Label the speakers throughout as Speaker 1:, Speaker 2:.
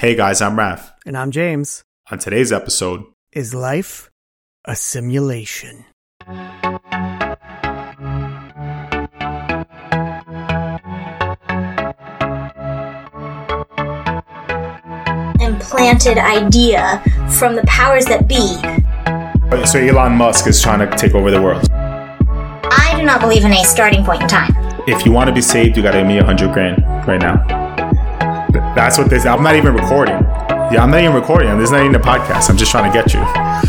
Speaker 1: Hey guys, I'm Raph.
Speaker 2: And I'm James.
Speaker 1: On today's episode,
Speaker 2: is life a simulation?
Speaker 3: Implanted idea from the powers that be.
Speaker 1: So Elon Musk is trying to take over the world.
Speaker 3: I do not believe in a starting point in time.
Speaker 1: If you want to be saved, you got to give me $100,000 right now. That's what this. I'm not even recording. Yeah, I'm not even recording. This is not even a podcast. I'm just trying to get you.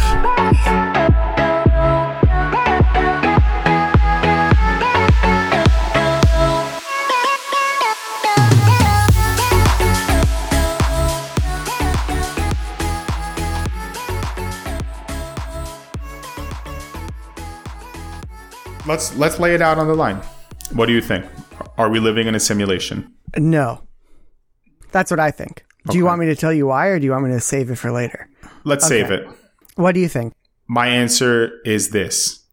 Speaker 1: Let's lay it out on the line. What do you think? Are we living in a simulation?
Speaker 2: No. That's what I think. Do you want me to tell you why, or do you want me to save it for later?
Speaker 1: Let's save it.
Speaker 2: What do you think?
Speaker 1: My answer is this.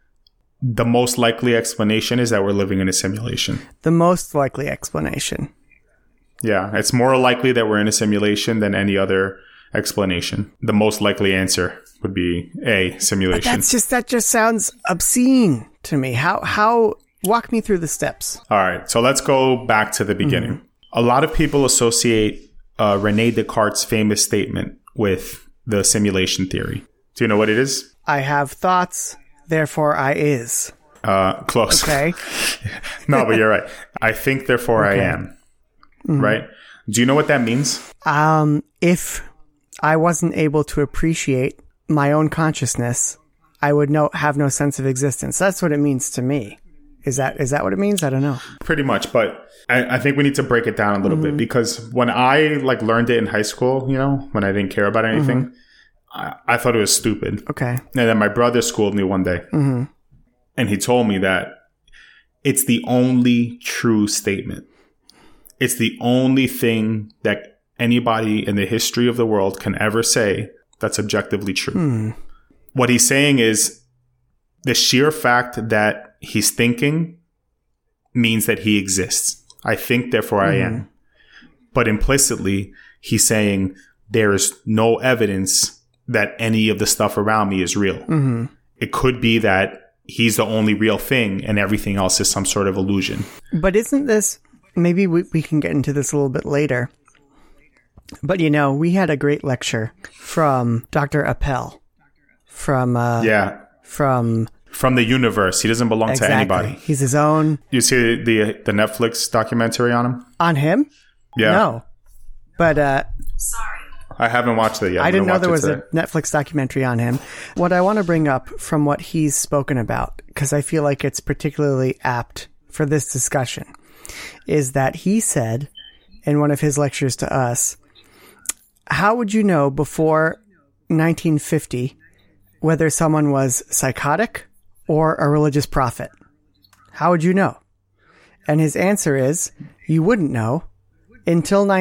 Speaker 1: The most likely explanation is that we're living in a simulation.
Speaker 2: The most likely explanation.
Speaker 1: Yeah, it's more likely that we're in a simulation than any other explanation. The most likely answer would be A, simulation.
Speaker 2: But that just sounds obscene to me. How walk me through the steps.
Speaker 1: All right, so let's go back to the beginning. Mm-hmm. A lot of people associate Rene Descartes' famous statement with the simulation theory. Do you know what it is?
Speaker 2: I have thoughts, therefore I is.
Speaker 1: Close.
Speaker 2: Okay.
Speaker 1: No, but you're right. I think, therefore I am. Mm-hmm. Right? Do you know what that means?
Speaker 2: If I wasn't able to appreciate my own consciousness, I would have no sense of existence. That's what it means to me. Is that what it means? I don't know.
Speaker 1: Pretty much, but I think we need to break it down a little bit, because when I learned it in high school, when I didn't care about anything, I thought it was stupid.
Speaker 2: Okay.
Speaker 1: And then my brother schooled me one day, and he told me that it's the only true statement. It's the only thing that anybody in the history of the world can ever say that's objectively true. What he's saying is the sheer fact that he's thinking means that he exists. I think, therefore I am. But implicitly, he's saying there is no evidence that any of the stuff around me is real. It could be that he's the only real thing and everything else is some sort of illusion.
Speaker 2: But isn't this, maybe we can get into this a little bit later, but we had a great lecture from Dr. Appel from the universe.
Speaker 1: He doesn't belong to anybody.
Speaker 2: He's his own.
Speaker 1: You see the Netflix documentary on him?
Speaker 2: On him?
Speaker 1: Yeah.
Speaker 2: No. But
Speaker 3: Sorry.
Speaker 1: I haven't watched it yet.
Speaker 2: I didn't know there was a Netflix documentary on him. What I want to bring up from what he's spoken about, because I feel like it's particularly apt for this discussion, is that he said in one of his lectures to us, how would you know before 1950 whether someone was psychotic or a religious prophet? How would you know? And his answer is, you wouldn't know until the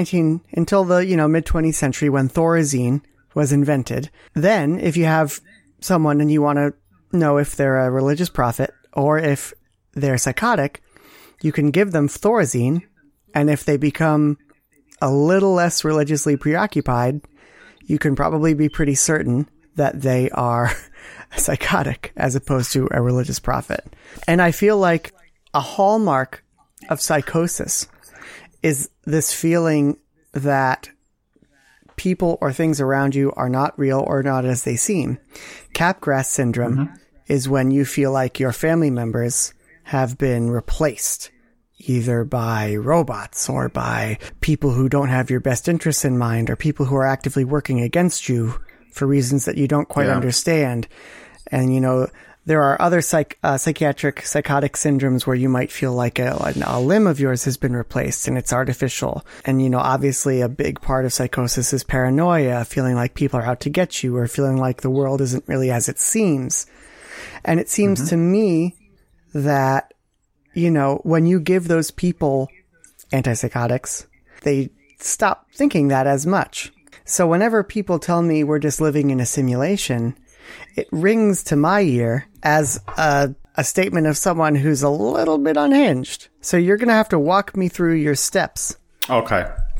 Speaker 2: mid-20th century, when Thorazine was invented. Then, if you have someone and you want to know if they're a religious prophet or if they're psychotic, you can give them Thorazine, and if they become a little less religiously preoccupied, you can probably be pretty certain that they are psychotic as opposed to a religious prophet. And I feel like a hallmark of psychosis is this feeling that people or things around you are not real or not as they seem. Capgras syndrome is when you feel like your family members have been replaced, either by robots or by people who don't have your best interests in mind, or people who are actively working against you for reasons that you don't quite understand. And, there are other psychotic syndromes where you might feel like a limb of yours has been replaced and it's artificial. And, obviously a big part of psychosis is paranoia, feeling like people are out to get you, or feeling like the world isn't really as it seems. And it seems to me that, when you give those people antipsychotics, they stop thinking that as much. So whenever people tell me we're just living in a simulation, it rings to my ear as a statement of someone who's a little bit unhinged. So you're going to have to walk me through your steps.
Speaker 1: Okay.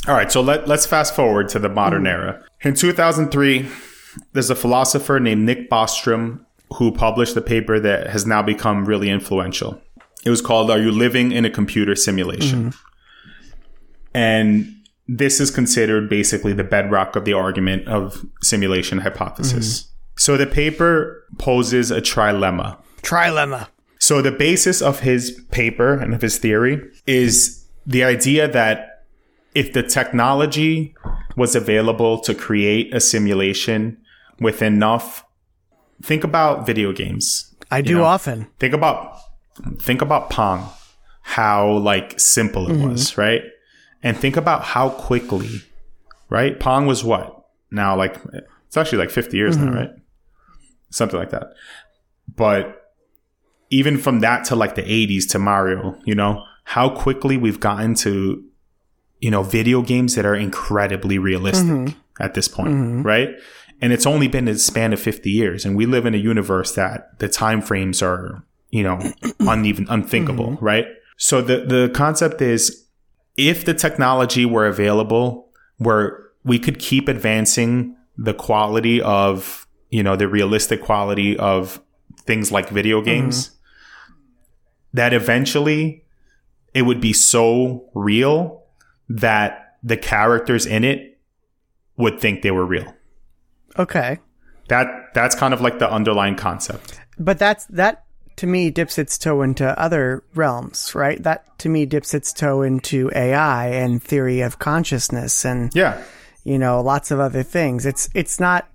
Speaker 1: All right, so let's fast forward to the modern era. In 2003, there's a philosopher named Nick Bostrom who published a paper that has now become really influential. It was called, Are You Living in a Computer Simulation? And this is considered basically the bedrock of the argument of simulation hypothesis. So the paper poses a trilemma. So the basis of his paper and of his theory is the idea that if the technology was available to create a simulation with enough, think about video games.
Speaker 2: I do often.
Speaker 1: Think about Pong, how like simple it was, right? And think about how quickly, right? Pong was what? Now, like, it's actually like 50 years now, right? Something like that. But even from that to like the 80s to Mario, you know, how quickly we've gotten to, you know, video games that are incredibly realistic at this point, right? And it's only been a span of 50 years. And we live in a universe that the time frames are, you know, unthinkable, right? So the concept is, if the technology were available where we could keep advancing the quality of, you know, the realistic quality of things like video games, that eventually it would be so real that the characters in it would think they were real.
Speaker 2: Okay.
Speaker 1: That's kind of like the underlying concept.
Speaker 2: But that to me dips its toe into other realms, right? That to me dips its toe into AI and theory of consciousness and you know, lots of other things. It's not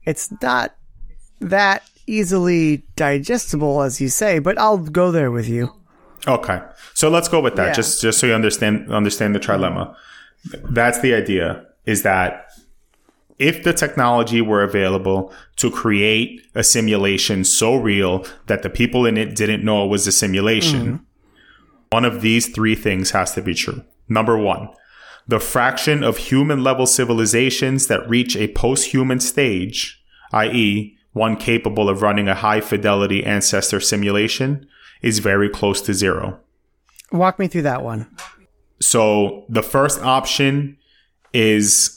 Speaker 2: that easily digestible as you say, but I'll go there with you.
Speaker 1: Okay. So let's go with that. Just so you understand the trilemma. That's the idea, is that if the technology were available to create a simulation so real that the people in it didn't know it was a simulation, one of these three things has to be true. Number one, the fraction of human-level civilizations that reach a post-human stage, i.e., one capable of running a high-fidelity ancestor simulation, is very close to zero.
Speaker 2: Walk me through that one.
Speaker 1: So the first option is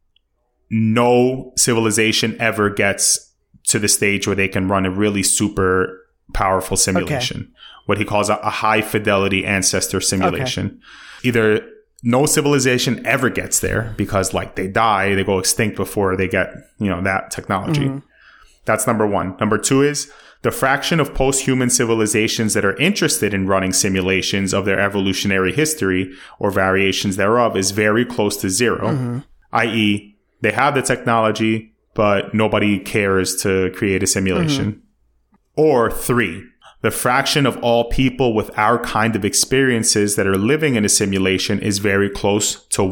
Speaker 1: no civilization ever gets to the stage where they can run a really super powerful simulation. What he calls a high fidelity ancestor simulation. Either no civilization ever gets there because like they die, they go extinct before they get, you know, that technology. That's number one. Number two is the fraction of post-human civilizations that are interested in running simulations of their evolutionary history or variations thereof is very close to zero, i.e., they have the technology, but nobody cares to create a simulation. Or three, the fraction of all people with our kind of experiences that are living in a simulation is very close to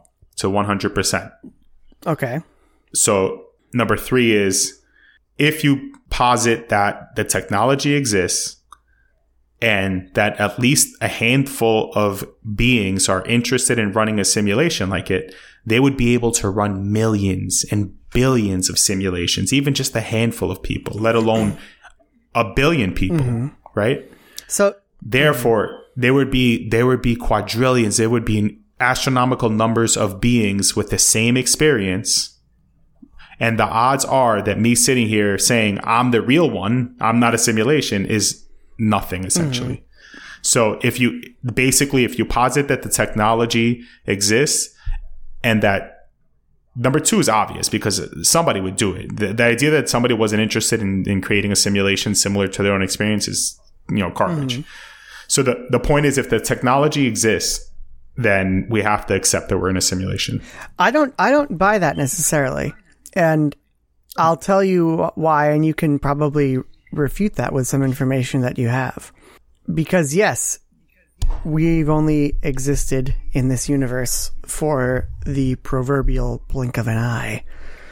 Speaker 1: 100%.
Speaker 2: Okay.
Speaker 1: So number three is, if you posit that the technology exists and that at least a handful of beings are interested in running a simulation like it, they would be able to run millions and billions of simulations, even just a handful of people, let alone a billion people, right?
Speaker 2: So
Speaker 1: therefore, there would be quadrillions, there would be astronomical numbers of beings with the same experience. And the odds are that me sitting here saying I'm the real one, I'm not a simulation, is nothing essentially. So if you posit that the technology exists, and that number two is obvious because somebody would do it. The idea that somebody wasn't interested in creating a simulation similar to their own experience is, you know, garbage. So the point is, if the technology exists, then we have to accept that we're in a simulation.
Speaker 2: I don't buy that necessarily. And I'll tell you why, and you can probably refute that with some information that you have. Because yes, we've only existed in this universe for the proverbial blink of an eye.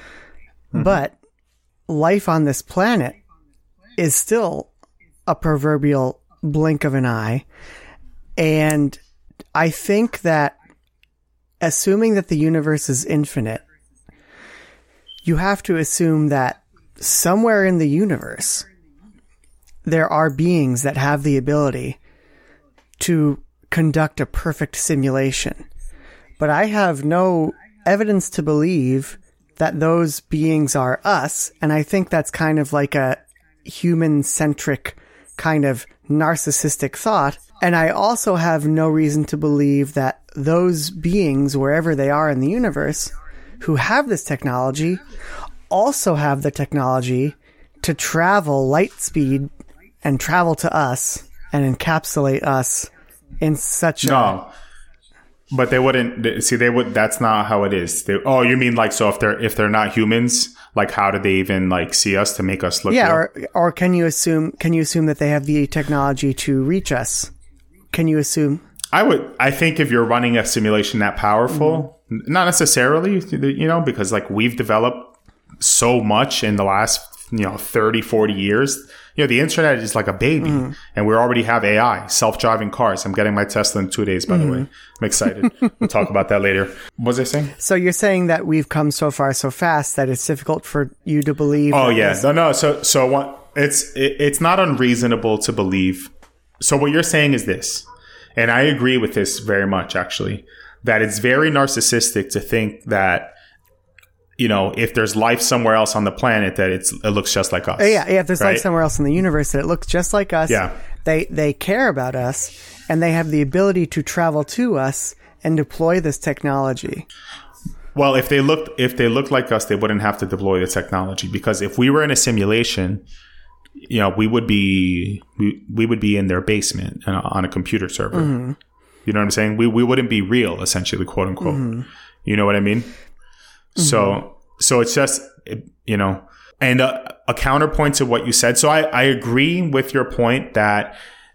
Speaker 2: But life on this planet is still a proverbial blink of an eye. And I think that assuming that the universe is infinite, you have to assume that somewhere in the universe, there are beings that have the ability to conduct a perfect simulation but I have no evidence to believe that those beings are us. And I think that's kind of like a human-centric kind of narcissistic thought. And I also have no reason to believe that those beings, wherever they are in the universe, who have this technology, also have the technology to travel light speed and travel to us and encapsulate us in such
Speaker 1: No. But they wouldn't see. They would. That's not how it is. Oh, you mean like so? If they're not humans, like how do they even like see us to make us look?
Speaker 2: Yeah, or can you assume that they have the technology to reach us? Can you assume?
Speaker 1: I think if you're running a simulation that powerful, not necessarily, because like we've developed so much in the last 30, 40 years. The internet is like a baby, and we already have AI, self-driving cars. I'm getting my Tesla in 2 days, by the way. I'm excited. We'll talk about that later. What was I saying?
Speaker 2: So you're saying that we've come so far so fast that it's difficult for you to believe.
Speaker 1: Oh yeah, no. So it's not unreasonable to believe. So what you're saying is this, and I agree with this very much, actually, that it's very narcissistic to think that, if there's life somewhere else on the planet, that it looks just like us.
Speaker 2: Yeah. If there's life somewhere else in the universe that it looks just like us,
Speaker 1: yeah.
Speaker 2: They care about us, and they have the ability to travel to us and deploy this technology.
Speaker 1: Well, if they looked like us, they wouldn't have to deploy the technology, because if we were in a simulation, we would be in their basement on a computer server. Mm-hmm. You know what I'm saying? We wouldn't be real, essentially, quote unquote. Mm-hmm. You know what I mean? Mm-hmm. So it's just, and a counterpoint to what you said. So I agree with your point that,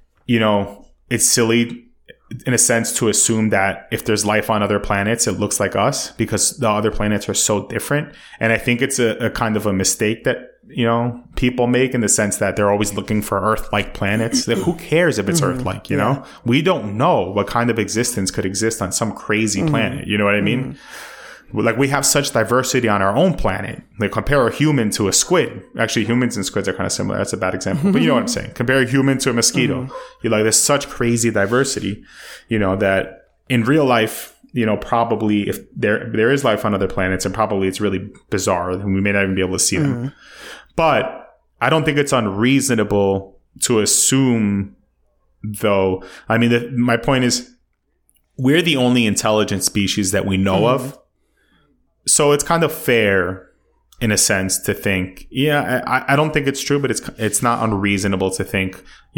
Speaker 1: it's silly in a sense to assume that if there's life on other planets, it looks like us, because the other planets are so different. And I think it's a kind of a mistake that, people make, in the sense that they're always looking for Earth-like planets. Like, who cares if it's Earth-like, you know? We don't know what kind of existence could exist on some crazy planet. You know what I mean? Like, we have such diversity on our own planet. Like, compare a human to a squid. Actually, humans and squids are kind of similar. That's a bad example. But you know what I'm saying? Compare a human to a mosquito. There's such crazy diversity, that in real life, probably if there is life on other planets, and probably it's really bizarre, and we may not even be able to see them. But I don't think it's unreasonable to assume, though. I mean, my point is, we're the only intelligent species that we know of. So it's kind of fair, in a sense, to think, I don't think it's true, but it's not unreasonable to think,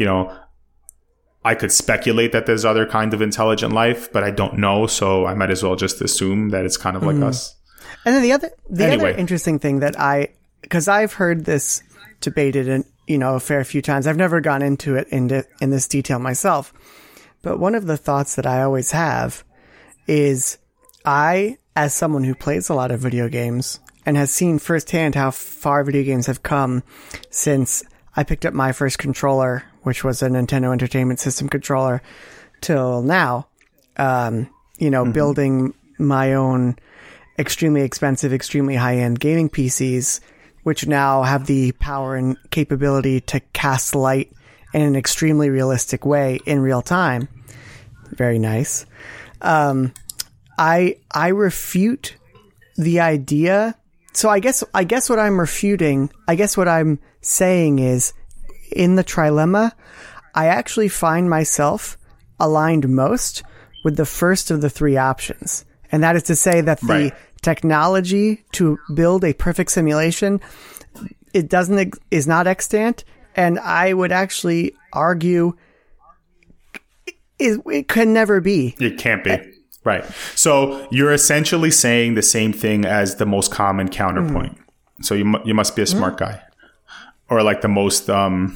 Speaker 1: I could speculate that there's other kind of intelligent life, but I don't know, so I might as well just assume that it's kind of like us. And then the other
Speaker 2: interesting thing that because I've heard this debated a fair few times. I've never gone into it in this detail myself, but one of the thoughts that I always have is, as someone who plays a lot of video games and has seen firsthand how far video games have come since I picked up my first controller, which was a Nintendo Entertainment System controller, till now, building my own extremely expensive, extremely high-end gaming PCs, which now have the power and capability to cast light in an extremely realistic way in real time. Very nice. I refute the idea. So I guess what I'm refuting, what I'm saying is, in the trilemma, I actually find myself aligned most with the first of the three options. And that is to say that the technology to build a perfect simulation, is not extant. And I would actually argue it can never be.
Speaker 1: It can't be. Right. So you're essentially saying the same thing as the most common counterpoint. So you must be a smart guy, or like the most,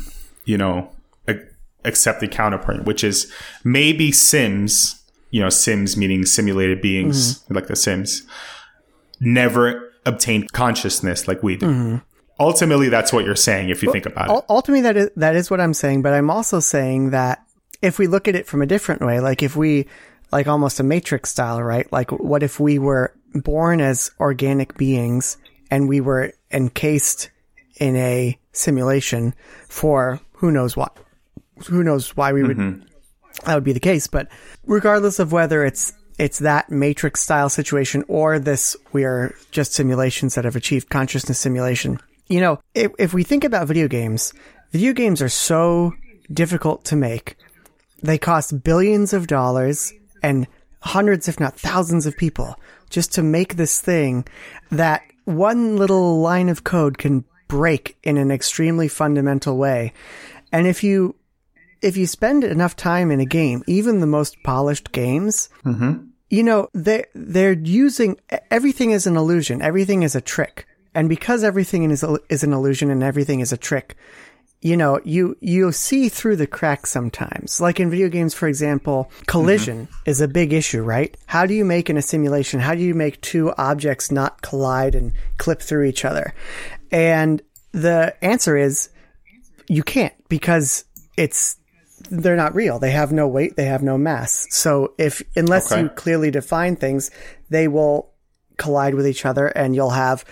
Speaker 1: accepted counterpoint, which is maybe Sims, Sims meaning simulated beings, like the Sims, never obtained consciousness like we do. Ultimately, that's what you're saying if you think about it.
Speaker 2: Ultimately, that is what I'm saying. But I'm also saying that if we look at it from a different way, like if we, like almost a Matrix style, right? Like, what if we were born as organic beings and we were encased in a simulation for who knows what? Who knows why we would, that would be the case. But regardless of whether it's it's that Matrix style situation or this, we are just simulations that have achieved consciousness simulation. You know, if we think about video games are so difficult to make. They cost billions of dollars and hundreds, if not thousands of people just to make this thing that one little line of code can break in an extremely fundamental way. And if you spend enough time in a game, even the most polished games, you know, they're using everything as an illusion. Everything is a trick. And because everything is an illusion and everything is a trick, you know, you see through the cracks sometimes. Like in video games, for example, collision is a big issue, right? How do you make in a simulation? How do you make two objects not collide and clip through each other? And the answer is you can't, because they're not real. They have no weight. They have no mass. So unless you clearly define things, they will collide with each other, and you'll have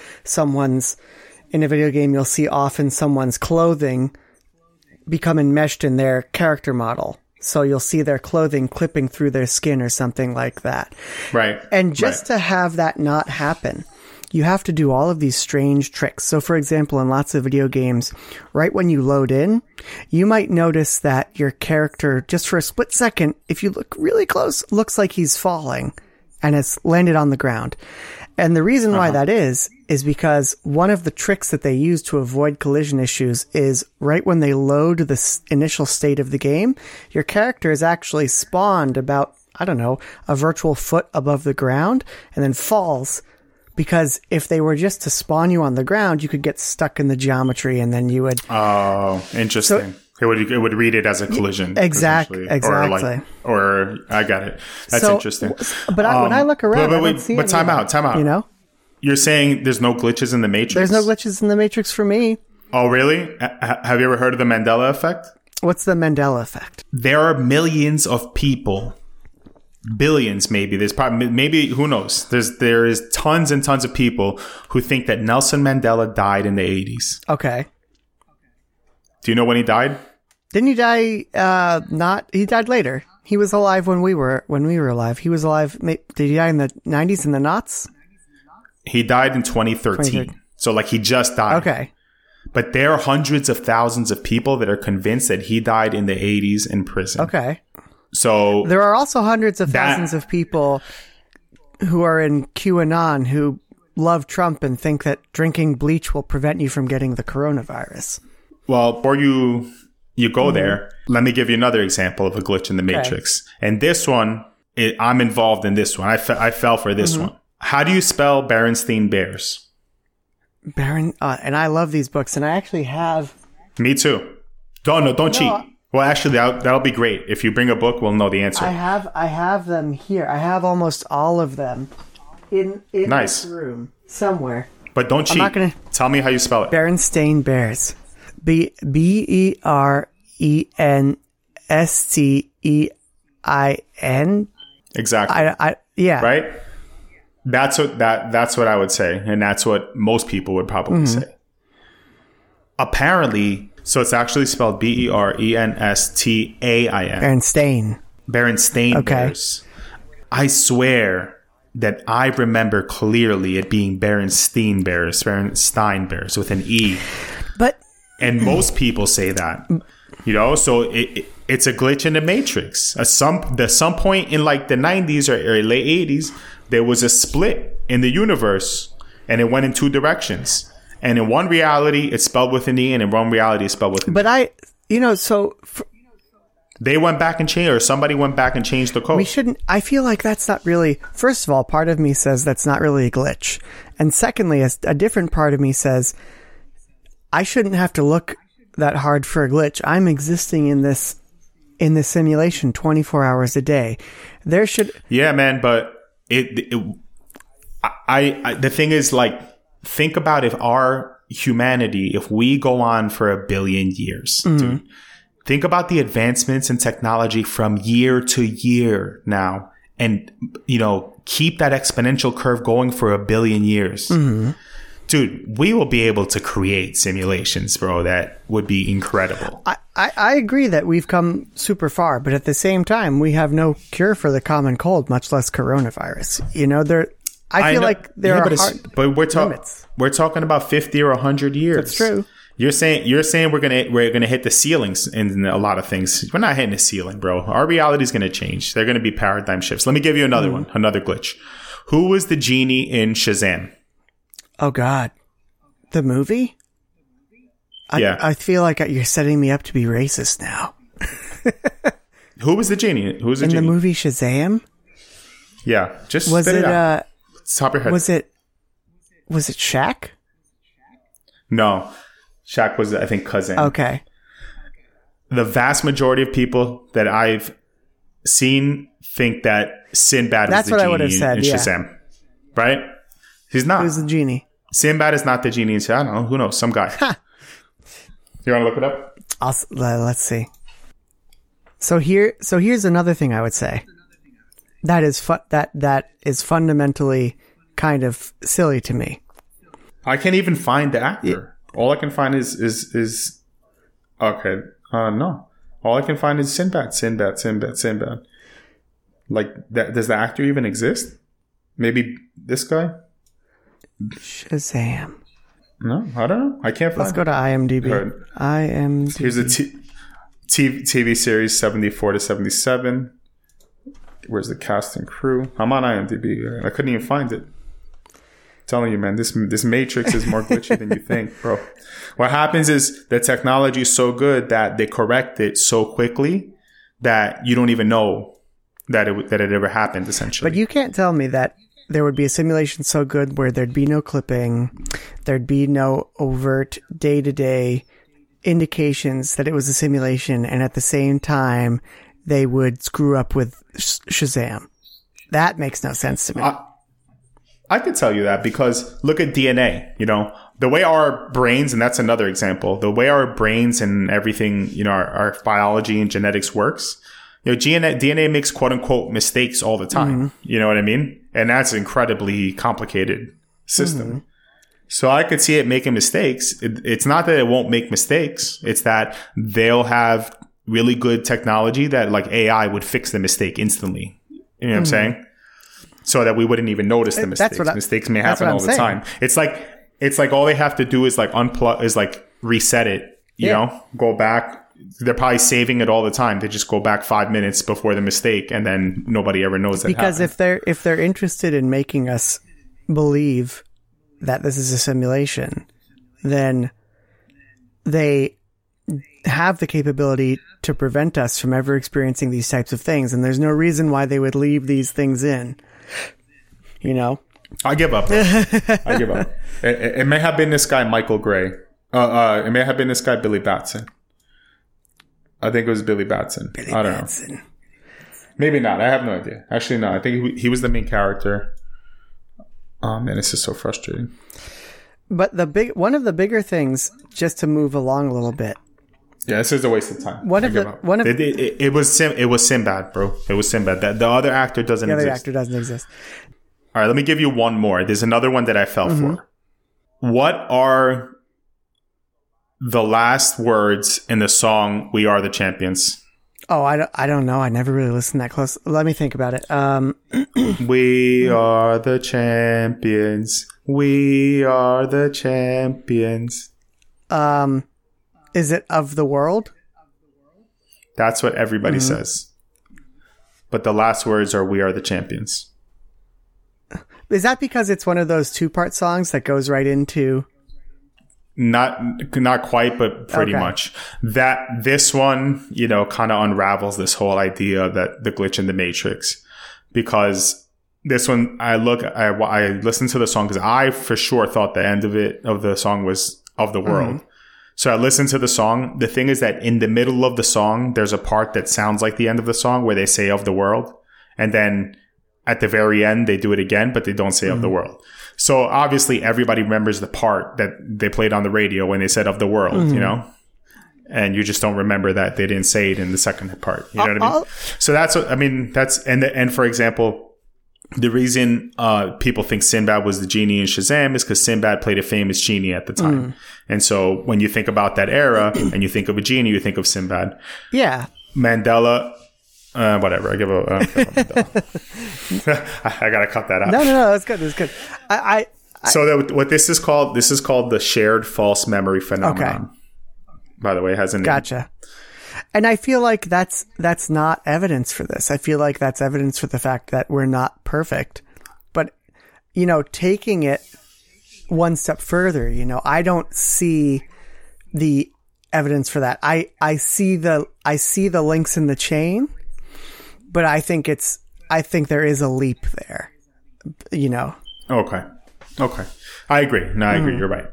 Speaker 2: in a video game, you'll see often someone's clothing become enmeshed in their character model. So you'll see their clothing clipping through their skin or something like that.
Speaker 1: Right.
Speaker 2: And just to have that not happen, you have to do all of these strange tricks. So for example, in lots of video games, right when you load in, you might notice that your character, just for a split second, if you look really close, looks like he's falling and has landed on the ground. And the reason why that is because one of the tricks that they use to avoid collision issues is right when they load the initial state of the game, your character is actually spawned about, I don't know, a virtual foot above the ground and then falls. Because if they were just to spawn you on the ground, you could get stuck in the geometry and then you would...
Speaker 1: Oh, interesting. So, it would read it as a collision.
Speaker 2: Exactly.
Speaker 1: Or I got it. That's interesting.
Speaker 2: But when I look around, I don't see
Speaker 1: but time out.
Speaker 2: You know?
Speaker 1: You're saying there's no glitches in the Matrix?
Speaker 2: There's no glitches in the Matrix for me.
Speaker 1: Oh, really? Have you ever heard of the Mandela effect?
Speaker 2: What's the Mandela effect?
Speaker 1: There are millions of people, billions maybe. There's probably, maybe, who knows? There is tons and tons of people who think that Nelson Mandela died in the 80s.
Speaker 2: Okay.
Speaker 1: Do you know when he died?
Speaker 2: Didn't he die? He died later. He was alive when we were alive. He was alive. Did he die in the 90s in the knots?
Speaker 1: He died in 2013. So like he just died.
Speaker 2: Okay.
Speaker 1: But there are hundreds of thousands of people that are convinced that he died in the 80s in prison.
Speaker 2: Okay.
Speaker 1: So
Speaker 2: there are also hundreds of thousands of people who are in QAnon who love Trump and think that drinking bleach will prevent you from getting the coronavirus.
Speaker 1: Well, before you go there, let me give you another example of a glitch in the Matrix. And this one, I'm involved in this one. I fell for this one. How do you spell Berenstain Bears?
Speaker 2: And I love these books, and I actually have...
Speaker 1: Me too. Don't cheat. Well, actually, that'll be great. If you bring a book, we'll know the answer.
Speaker 2: I have them here. I have almost all of them in this room somewhere.
Speaker 1: But don't cheat. Tell me how you spell it.
Speaker 2: Berenstain Bears. Berenstein.
Speaker 1: Exactly.
Speaker 2: Yeah.
Speaker 1: Right? That's what I would say, and that's what most people would probably say. Apparently, so it's actually spelled Berenstain. Berenstain Bears. I swear that I remember clearly it being Berenstain Bears with an E. And most people say that, you know, so it's a glitch in the Matrix. At some point in like the 90s or late 80s, there was a split in the universe and it went in two directions. And in one reality, it's spelled with an E, and in one reality, it's spelled with an E. They went back and changed, or somebody went back and changed the code.
Speaker 2: I feel like that's not really, first of all, part of me says that's not really a glitch. And secondly, a different part of me says, I shouldn't have to look that hard for a glitch. I'm existing in this simulation 24 hours a day.
Speaker 1: Yeah, man, but the thing is, like, think about if we go on for 1 billion years, dude. Think about the advancements in technology from year to year now, and, you know, keep that exponential curve going for 1 billion years. Dude, we will be able to create simulations, bro, that would be incredible.
Speaker 2: I agree that we've come super far, but at the same time, we have no cure for the common cold, much less coronavirus. I feel like there are
Speaker 1: but we're talking about 50 or 100 years.
Speaker 2: That's true.
Speaker 1: You're saying we're gonna hit the ceilings in a lot of things. We're not hitting the ceiling, bro. Our reality is gonna change. They're gonna be paradigm shifts. Let me give you another one, another glitch. Who was the genie in Shazam?
Speaker 2: Oh God, the movie. I feel like you're setting me up to be racist now.
Speaker 1: Who was the genie? Who was the
Speaker 2: in
Speaker 1: genie?
Speaker 2: the movie Shazam?
Speaker 1: Yeah, just
Speaker 2: was
Speaker 1: spit
Speaker 2: it?
Speaker 1: it out. Top your head.
Speaker 2: Was it Shaq?
Speaker 1: No, Shaq was, I think, cousin.
Speaker 2: Okay.
Speaker 1: The vast majority of people that I've seen think that Sinbad was the genie. That's what I would have said. In Shazam, right? He's not.
Speaker 2: Who's the genie?
Speaker 1: Sinbad is not the genie. I don't know. Who knows? Some guy. You want to look it up?
Speaker 2: Let's see. So here's another thing I would say. That is fundamentally kind of silly to me.
Speaker 1: I can't even find the actor. All I can find is okay. No. All I can find is Sinbad. Like that. Does the actor even exist? Maybe this guy.
Speaker 2: Shazam.
Speaker 1: No, I don't know. I can't find.
Speaker 2: Let's go to IMDb. IMDb.
Speaker 1: Here's a TV series 74 to 77. Where's the cast and crew? I'm on IMDb. I couldn't even find it. I'm telling you, man, this Matrix is more glitchy than you think, bro. What happens is the technology is so good that they correct it so quickly that you don't even know that it ever happened, essentially.
Speaker 2: But you can't tell me that there would be a simulation so good where there'd be no clipping, there'd be no overt day-to-day indications that it was a simulation, and at the same time, they would screw up with Shazam. That makes no sense to me.
Speaker 1: I could tell you that because look at DNA, the way our brains, and that's another example, the way our brains and everything, our biology and genetics works, DNA makes quote unquote mistakes all the time. Mm-hmm. You know what I mean? And that's an incredibly complicated system. Mm-hmm. So I could see it making mistakes. It's not that it won't make mistakes. It's that they'll have really good technology that like AI would fix the mistake instantly. You know what I'm saying? So that we wouldn't even notice the mistakes. Mistakes may happen all the time. It's like all they have to do is like unplug, is like reset it, you know, go back. They're probably saving it all the time. They just go back 5 minutes before the mistake, and then nobody ever knows that.
Speaker 2: Because if they're interested in making us believe that this is a simulation, then they have the capability to prevent us from ever experiencing these types of things, and there's no reason why they would leave these things in.
Speaker 1: I give up. I give up. It may have been this guy Michael Gray. It may have been this guy Billy Batson. I think it was Billy Batson. I don't know. Maybe not. I have no idea. Actually, no. I think he was the main character. Oh man, this is so frustrating.
Speaker 2: But one of the bigger things, just to move along a little bit.
Speaker 1: Yeah, this is a waste of time. It was Sinbad, bro. It was Sinbad. The other actor doesn't exist.
Speaker 2: The other actor doesn't exist.
Speaker 1: All right, let me give you one more. There's another one that I fell for. What are the last words in the song "We Are the Champions"?
Speaker 2: Oh, I don't know. I never really listened that close. Let me think about it.
Speaker 1: We are the champions. We are the champions.
Speaker 2: Is it of the world?
Speaker 1: That's what everybody says. But the last words are "We are the champions."
Speaker 2: Is that because it's one of those 2-part songs that goes right into?
Speaker 1: Not quite, but pretty much. That this one, kind of unravels this whole idea that the glitch in the Matrix, because this one, I listened to the song because I for sure thought the end of the song was "of the world." So I listened to the song. The thing is that in the middle of the song, there's a part that sounds like the end of the song where they say "of the world," and then at the very end they do it again, but they don't say "of the world." So obviously everybody remembers the part that they played on the radio when they said "of the world," and you just don't remember that they didn't say it in the second part. You know what I mean? So that's what I mean. And for example, the reason people think Sinbad was the genie in Shazam is because Sinbad played a famous genie at the time. And so when you think about that era and you think of a genie, you think of Sinbad.
Speaker 2: Yeah.
Speaker 1: Mandela, whatever. I don't care about Mandela. I got to cut that out.
Speaker 2: No, that's good. That's good.
Speaker 1: What this is called the shared false memory phenomenon. Okay. By the way, it has a name.
Speaker 2: Gotcha. And I feel like that's not evidence for this. I feel like that's evidence for the fact that we're not perfect. But, taking it one step further, I don't see the evidence for that. I see the links in the chain, but I think there is a leap there,
Speaker 1: Okay. I agree. No, I agree. You're right.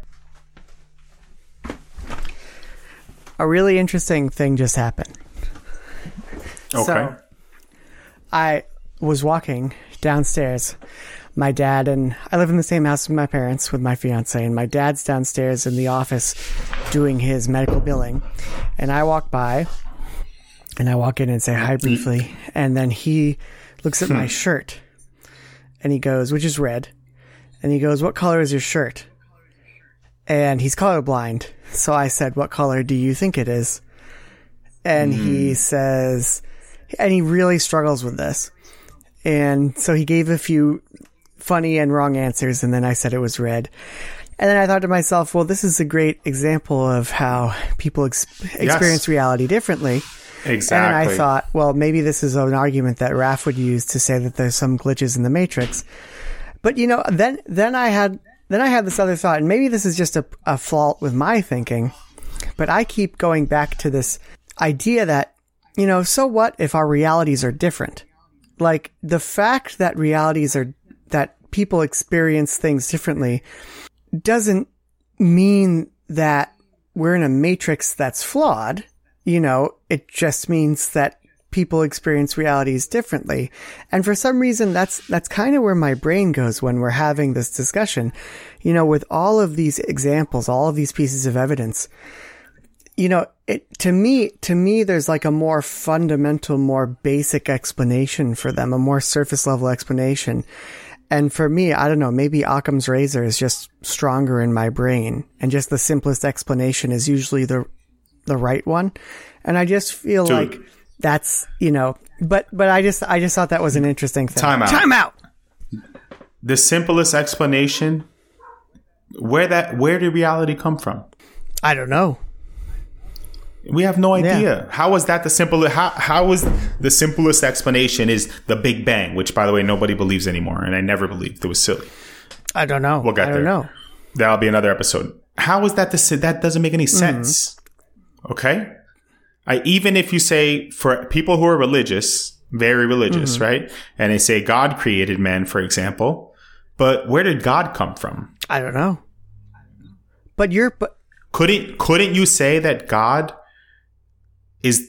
Speaker 2: A really interesting thing just happened.
Speaker 1: Okay.
Speaker 2: So, I was walking downstairs. My dad and I live in the same house with my parents, with my fiance, and my dad's downstairs in the office doing his medical billing. And I walk by and I walk in and say hi briefly. And then he looks at my shirt and he goes, which is red. And he goes, "What color is your shirt?" And he's colorblind. So I said, "What color do you think it is?" And he says, and he really struggles with this. And so he gave a few funny and wrong answers. And then I said it was red. And then I thought to myself, well, this is a great example of how people experience reality differently.
Speaker 1: Exactly.
Speaker 2: And I thought, well, maybe this is an argument that Raph would use to say that there's some glitches in the Matrix. But, then I had this other thought, and maybe this is just a fault with my thinking, but I keep going back to this idea that, so what if our realities are different? Like, the fact that that people experience things differently doesn't mean that we're in a matrix that's flawed. It just means that people experience realities differently. And for some reason, that's kind of where my brain goes when we're having this discussion, with all of these examples, all of these pieces of evidence, to me, there's like a more fundamental, more basic explanation for them, a more surface level explanation. And for me, I don't know, maybe Occam's razor is just stronger in my brain, and just the simplest explanation is usually the right one. And I just feel like that's, but I just thought that was an interesting thing.
Speaker 1: Time out. The simplest explanation, where did reality come from?
Speaker 2: I don't know.
Speaker 1: We have no idea. Yeah. How was that the simplest? How was the simplest explanation is the Big Bang, which, by the way, nobody believes anymore, and I never believed. It was silly.
Speaker 2: I don't know.
Speaker 1: We'll get there. I don't know. That'll be another episode. How is that that doesn't make any sense? Okay, even if you say, for people who are religious, very religious, right, and they say God created man, for example, but where did God come from?
Speaker 2: I don't know. But
Speaker 1: couldn't you say that God is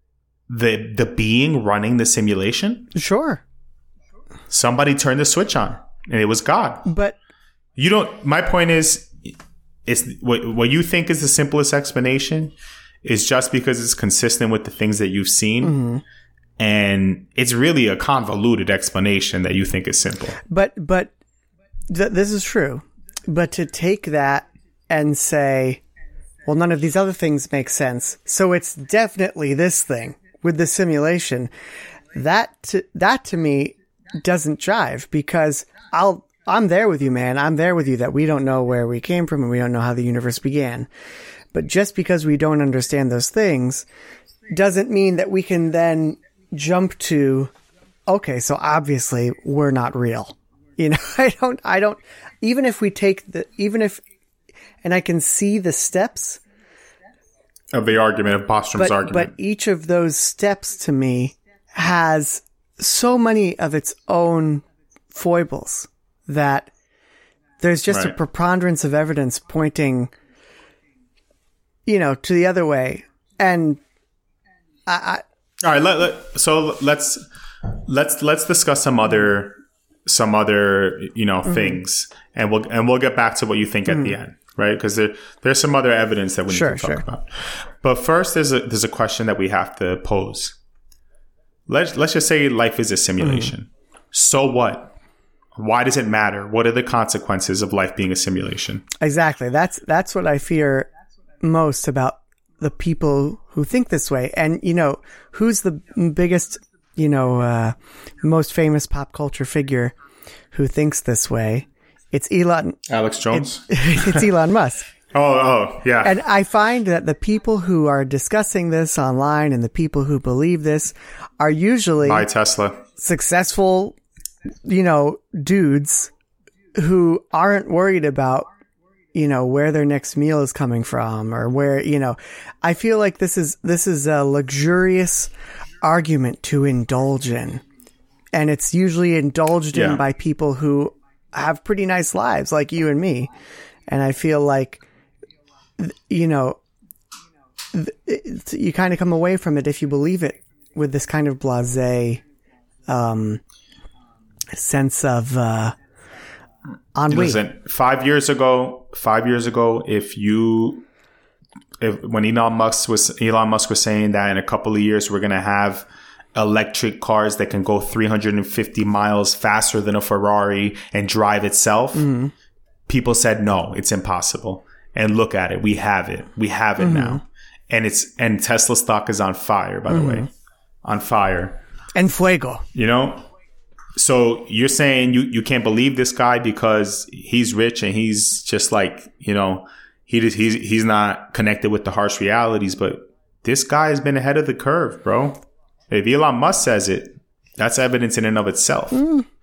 Speaker 1: the being running the simulation?
Speaker 2: Sure.
Speaker 1: Somebody turned the switch on, and it was God.
Speaker 2: But
Speaker 1: you don't. My point is what you think is the simplest explanation is just because it's consistent with the things that you've seen, and it's really a convoluted explanation that you think is simple.
Speaker 2: But this is true. But to take that and say, well, none of these other things make sense, so it's definitely this thing with the simulation, that to me doesn't jive, because I'm there with you, man. I'm there with you that we don't know where we came from and we don't know how the universe began. But just because we don't understand those things doesn't mean that we can then jump to, okay, so obviously we're not real. I don't, even if we take and I can see the steps
Speaker 1: of the argument, of Bostrom's argument.
Speaker 2: But each of those steps to me has so many of its own foibles that there's just a preponderance of evidence pointing, to the other way. And all
Speaker 1: right, so let's discuss some other things, and we'll get back to what you think at the end, right? Because there's some other evidence that we need to talk about. But first, there's a question that we have to pose. Let's just say life is a simulation. So what? Why does it matter? What are the consequences of life being a simulation?
Speaker 2: Exactly. That's what I fear most about the people who think this way. And, who's the biggest, most famous pop culture figure who thinks this way? It's
Speaker 1: Alex Jones?
Speaker 2: It's Elon Musk.
Speaker 1: Oh, yeah.
Speaker 2: And I find that the people who are discussing this online and the people who believe this are usually
Speaker 1: Buy Tesla.
Speaker 2: Successful, dudes who aren't worried about, where their next meal is coming from or where, I feel like this is a luxurious argument to indulge in. And it's usually indulged in by people who have pretty nice lives like you and me. And I feel like, you kind of come away from it if you believe it with this kind of blasé sense of ennui.
Speaker 1: Listen, 5 years ago, when Elon Musk was saying that in a couple of years we're going to have electric cars that can go 350 miles faster than a Ferrari and drive itself, people said no, it's impossible. And look at it, we have it now, and Tesla stock is on fire. By the way, on fire
Speaker 2: and fuego.
Speaker 1: So you're saying you can't believe this guy because he's rich and he's just like he's not connected with the harsh realities. But this guy has been ahead of the curve, bro. If Elon Musk says it, that's evidence in and of itself.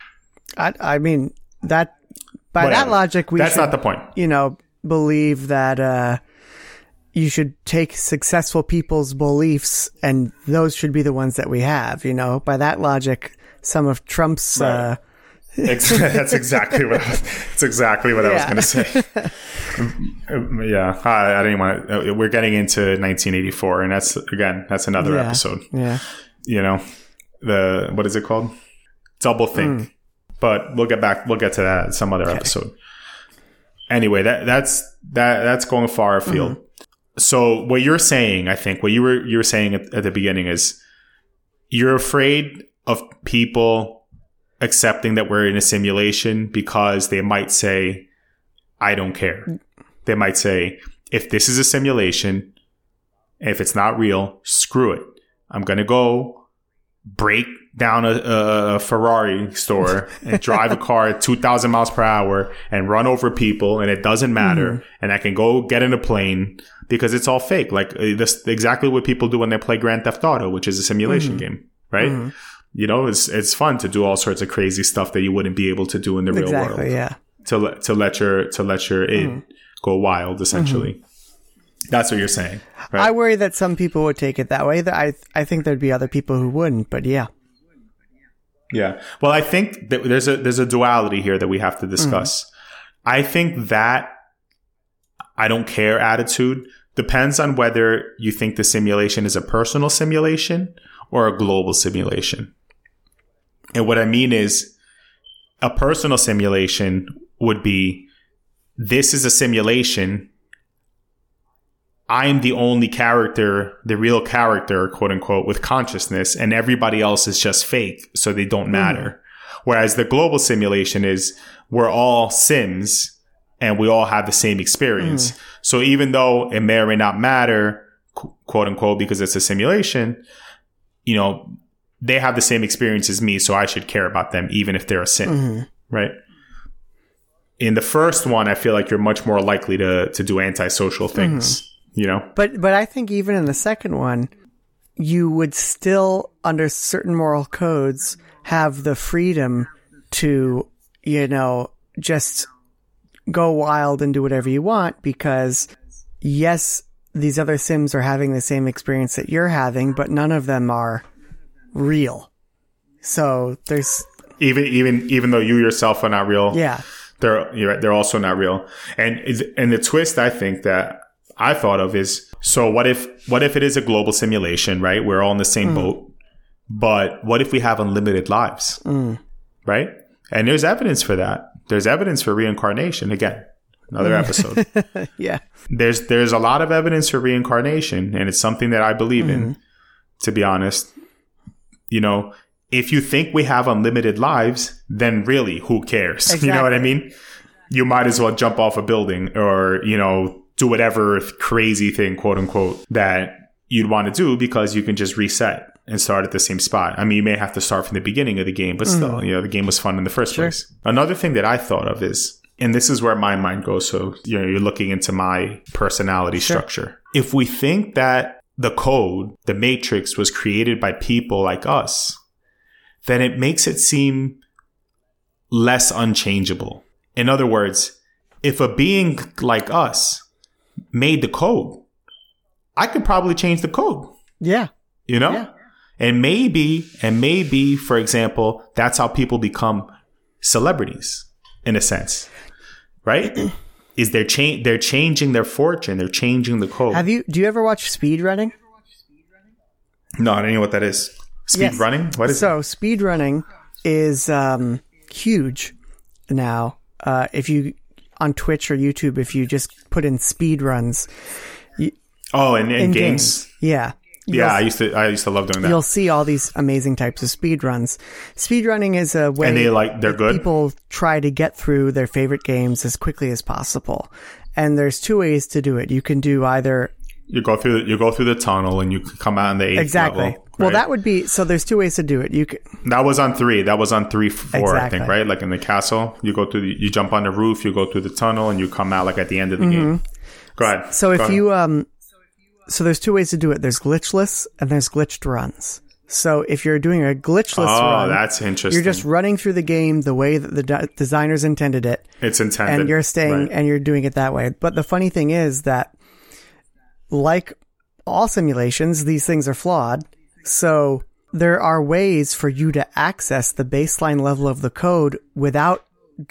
Speaker 2: I mean that by Whatever. That logic,
Speaker 1: that's not the point.
Speaker 2: Believe that you should take successful people's beliefs and those should be the ones that we have. By that logic, some of Trump's
Speaker 1: right. That's exactly what I was going to say. Yeah, I didn't want to. We're getting into 1984, and that's another episode.
Speaker 2: Yeah,
Speaker 1: what is it called? Double think. But we'll get to that in some other episode. Anyway, that's going far afield. So what you're saying, I think, what you were saying at the beginning is you're afraid of people accepting that we're in a simulation because they might say, I don't care. They might say, if this is a simulation, if it's not real, screw it. I'm going to go break down a Ferrari store and drive a car at 2,000 miles per hour and run over people, and it doesn't matter. And I can go get in a plane because it's all fake. Like this, exactly what people do when they play Grand Theft Auto, which is a simulation game, right? It's fun to do all sorts of crazy stuff that you wouldn't be able to do in the real world.
Speaker 2: Yeah.
Speaker 1: To let your id go wild, essentially. That's what you're saying. Right?
Speaker 2: I worry that some people would take it that way. I think there'd be other people who wouldn't, but yeah.
Speaker 1: Yeah. Well, I think that there's a duality here that we have to discuss. I think that I don't care attitude depends on whether you think the simulation is a personal simulation or a global simulation. And what I mean is a personal simulation would be, this is a simulation. I'm the only character, the real character, quote unquote, with consciousness, and everybody else is just fake, so they don't matter. Whereas the global simulation is we're all Sims and we all have the same experience. So even though it may or may not matter, quote unquote, because it's a simulation, they have the same experience as me, so I should care about them even if they're a Sim, right? In the first one, I feel like you're much more likely to do antisocial things.
Speaker 2: But I think even in the second one, you would still, under certain moral codes, have the freedom to, just go wild and do whatever you want because, yes, these other Sims are having the same experience that you're having, but none of them are real. So there's...
Speaker 1: Even though you yourself are not real.
Speaker 2: Yeah.
Speaker 1: They're also not real. And the twist I think that I thought of is, so what if it is a global simulation, right? We're all in the same boat, but what if we have unlimited lives, right? And there's evidence for that. There's evidence for reincarnation. Again, another episode.
Speaker 2: Yeah.
Speaker 1: There's a lot of evidence for reincarnation, and it's something that I believe in, to be honest. if you think we have unlimited lives, then really, who cares?
Speaker 2: Exactly.
Speaker 1: You know what I mean? You might as well jump off a building or, do whatever crazy thing, quote unquote, that you'd want to do because you can just reset and start at the same spot. I mean, you may have to start from the beginning of the game, but still, the game was fun in the first place. Another thing that I thought of is, and this is where my mind goes. So, you're looking into my personality structure. If we think that the code, the Matrix, was created by people like us, then it makes it seem less unchangeable. In other words, if a being like us made the code, I could probably change the code.
Speaker 2: Yeah. Yeah.
Speaker 1: And maybe, for example, that's how people become celebrities in a sense, right? Is they're changing their fortune. They're changing the code.
Speaker 2: Do you ever watch speedrunning?
Speaker 1: No, I don't know what that is. Speedrunning? What is it?
Speaker 2: So speedrunning is huge now. If you on Twitch or YouTube, if you just put in speed runs.
Speaker 1: In games?
Speaker 2: Yeah.
Speaker 1: Yeah, I used to love doing that.
Speaker 2: You'll see all these amazing types of speed runs. Speedrunning is a way
Speaker 1: and they're good.
Speaker 2: People try to get through their favorite games as quickly as possible. And there's two ways to do it. You can do either
Speaker 1: you go through the tunnel and you come out in the 8th level. Right?
Speaker 2: Well, that would be there's two ways to do it.
Speaker 1: That was on 3. That was on 3, 4,
Speaker 2: exactly.
Speaker 1: I think, right? Like in the castle, you go through you jump on the roof, you go through the tunnel, and you come out like at the end of the game. Go ahead.
Speaker 2: So so there's two ways to do it. There's glitchless and there's glitched runs. So if you're doing a glitchless run,
Speaker 1: that's interesting.
Speaker 2: You're just running through the game the way that the designers intended it.
Speaker 1: It's intended.
Speaker 2: And you're staying and you're doing it that way. But the funny thing is that, like all simulations, these things are flawed. So there are ways for you to access the baseline level of the code without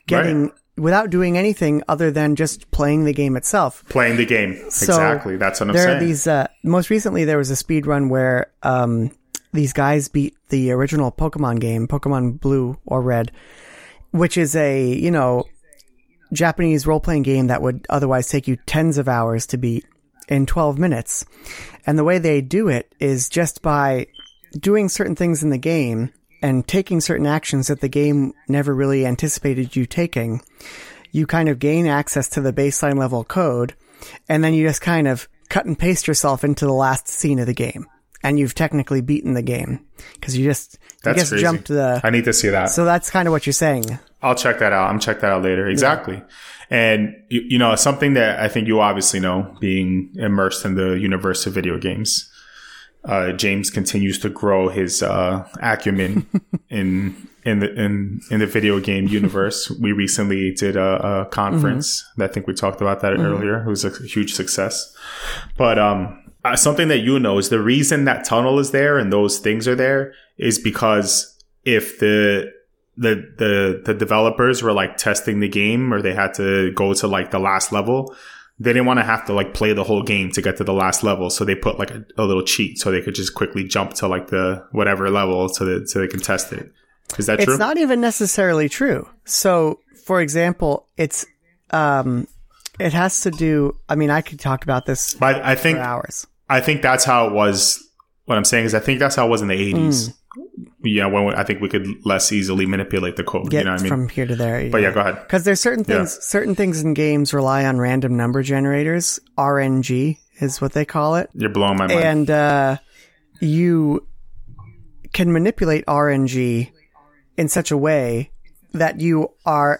Speaker 2: doing anything other than just playing the game itself.
Speaker 1: Playing the game.
Speaker 2: So
Speaker 1: exactly. That's what I'm
Speaker 2: there
Speaker 1: saying.
Speaker 2: Are these, most recently, there was a speed run where these guys beat the original Pokemon game, Pokemon Blue or Red, which is a, Japanese role-playing game that would otherwise take you tens of hours to beat in 12 minutes. And the way they do it is just by doing certain things in the game and taking certain actions that the game never really anticipated you taking. You kind of gain access to the baseline level code, and then you just kind of cut and paste yourself into the last scene of the game. And you've technically beaten the game because you
Speaker 1: crazy.
Speaker 2: Jumped the...
Speaker 1: I need to see that.
Speaker 2: So that's kind of what you're saying.
Speaker 1: I'll check that out. I'm check that out later. Exactly. Yeah. And, something that I think you obviously know, being immersed in the universe of video games, James continues to grow his acumen in the video game universe. We recently did a conference. I think we talked about that earlier. It was a huge success. But something that is the reason that tunnel is there and those things are there is because if the developers were like testing the game or they had to go to like the last level, they didn't want to have to like play the whole game to get to the last level. So they put like a little cheat so they could just quickly jump to like the whatever level so they can test it. Is that true?
Speaker 2: It's not even necessarily true. So for example, it has to do, I could talk about this for hours.
Speaker 1: I think that's how it was. What I'm saying is I think that's how it was in the 80s. Yeah, when I think we could less easily manipulate the code.
Speaker 2: Get from here to there. Yeah.
Speaker 1: But yeah, go ahead.
Speaker 2: Because there's certain things in games rely on random number generators. RNG is what they call it.
Speaker 1: You're blowing my mind.
Speaker 2: And you can manipulate RNG in such a way that you are,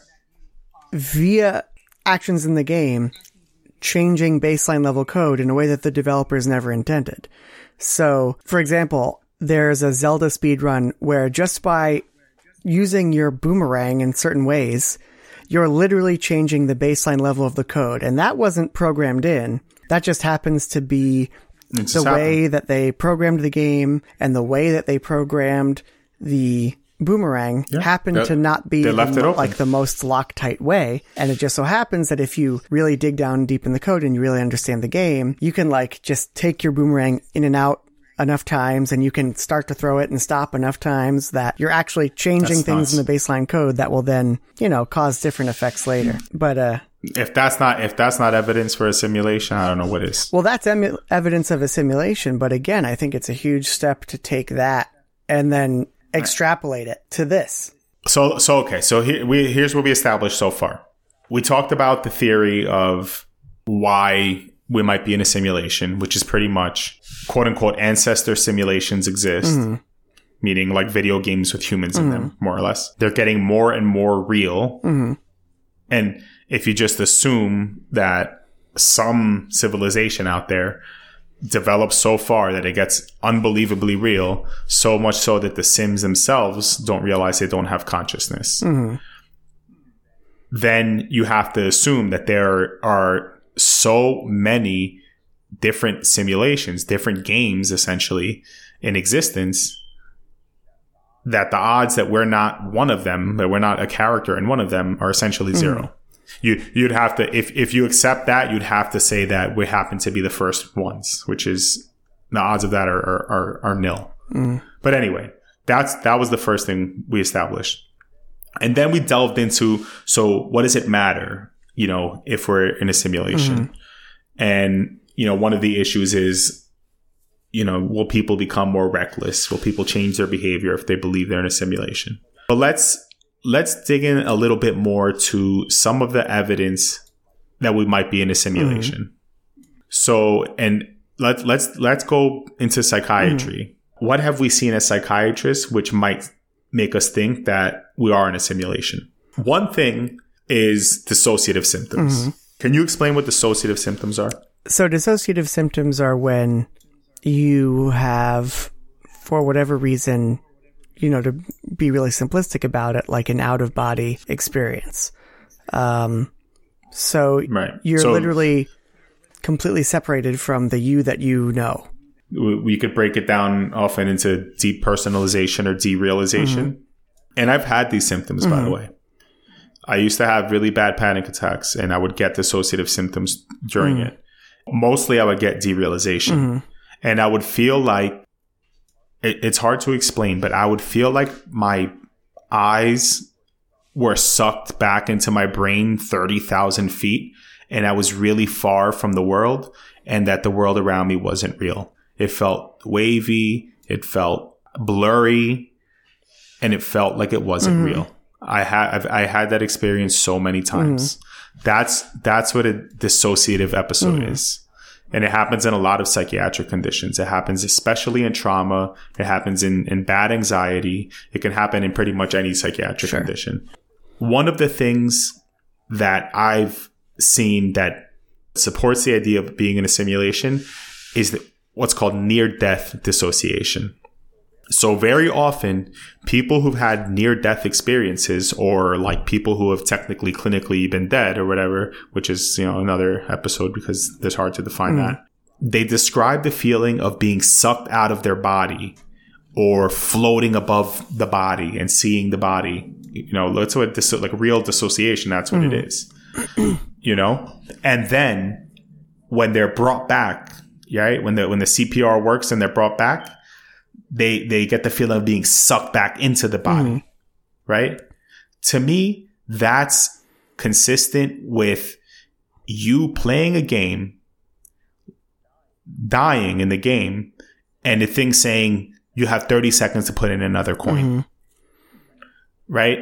Speaker 2: via actions in the game, changing baseline level code in a way that the developers never intended. So, for example, there's a Zelda speedrun where just by using your boomerang in certain ways, you're literally changing the baseline level of the code. And that wasn't programmed in. That just happens to be way that they programmed the game, and the way that they programmed the boomerang happened to not be the most Loctite way. And it just so happens that if you really dig down deep in the code and you really understand the game, you can like just take your boomerang in and out enough times, and you can start to throw it and stop enough times that you're actually changing things in the baseline code that will then, cause different effects later. But
Speaker 1: if that's not evidence for a simulation, I don't know what is.
Speaker 2: Well, that's evidence of a simulation, but again, I think it's a huge step to take that and then extrapolate it to this.
Speaker 1: So here's what we established so far. We talked about the theory of why we might be in a simulation, which is pretty much quote unquote ancestor simulations exist, meaning like video games with humans in them, more or less. They're getting more and more real. And if you just assume that some civilization out there develops so far that it gets unbelievably real, so much so that the Sims themselves don't realize they don't have consciousness, then you have to assume that there are so many different simulations, different games essentially in existence, that the odds that we're not one of them, that we're not a character in one of them, are essentially zero. You'd have to, if you accept that, you'd have to say that we happen to be the first ones, which is, the odds of that are nil. But anyway, that was the first thing we established. And then we delved into, so what does it matter, if we're in a simulation? And, one of the issues is, will people become more reckless? Will people change their behavior if they believe they're in a simulation? But let's dig in a little bit more to some of the evidence that we might be in a simulation. So, and let's go into psychiatry. What have we seen as psychiatrists which might make us think that we are in a simulation? One thing is dissociative symptoms. Can you explain what dissociative symptoms are?
Speaker 2: So dissociative symptoms are when you have, for whatever reason, to be really simplistic about it, like an out-of-body experience. So you're literally completely separated from the you that you know.
Speaker 1: We could break it down often into depersonalization or derealization. And I've had these symptoms, by the way. I used to have really bad panic attacks, and I would get dissociative symptoms during it. Mostly I would get derealization. And I would feel like, it's hard to explain, but I would feel like my eyes were sucked back into my brain 30,000 feet, and I was really far from the world, and that the world around me wasn't real. It felt wavy, it felt blurry, and it felt like it wasn't real. I had that experience so many times. That's what a dissociative episode is. And it happens in a lot of psychiatric conditions. It happens especially in trauma. It happens in bad anxiety. It can happen in pretty much any psychiatric condition. One of the things that I've seen that supports the idea of being in a simulation is what's called near-death dissociation. So very often, people who've had near-death experiences, or like people who have technically clinically been dead or whatever, which is, another episode because it's hard to define that, they describe the feeling of being sucked out of their body or floating above the body and seeing the body. That's what like real dissociation, that's what it is. And then when they're brought back, right? When the CPR works and they're brought back, they get the feeling of being sucked back into the body, right? To me, that's consistent with you playing a game, dying in the game, and the thing saying you have 30 seconds to put in another coin, right?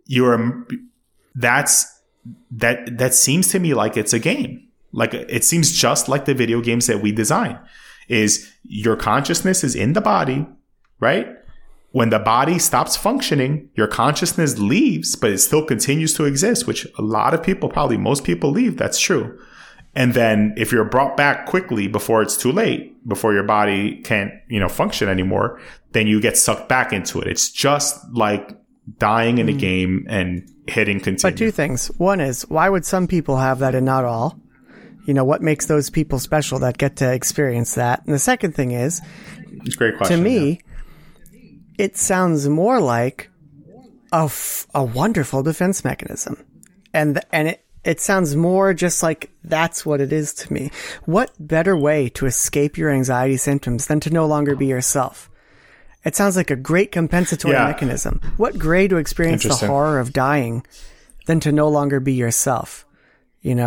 Speaker 1: That seems to me like it's a game. Like, it seems just like the video games that we design. Is your consciousness is in the body, right? When the body stops functioning, your consciousness leaves, but it still continues to exist, which a lot of people, probably most people, leave. That's true. And then if you're brought back quickly before it's too late, before your body can't, function anymore, then you get sucked back into it. It's just like dying in a game and hitting continue.
Speaker 2: But two things. One is, why would some people have that and not all? What makes those people special that get to experience that? And the second thing is,
Speaker 1: it's a great question.
Speaker 2: To me, it sounds more like a wonderful defense mechanism. And it sounds more just like that's what it is to me. What better way to escape your anxiety symptoms than to no longer be yourself? It sounds like a great compensatory mechanism. What great to experience the horror of dying than to no longer be yourself?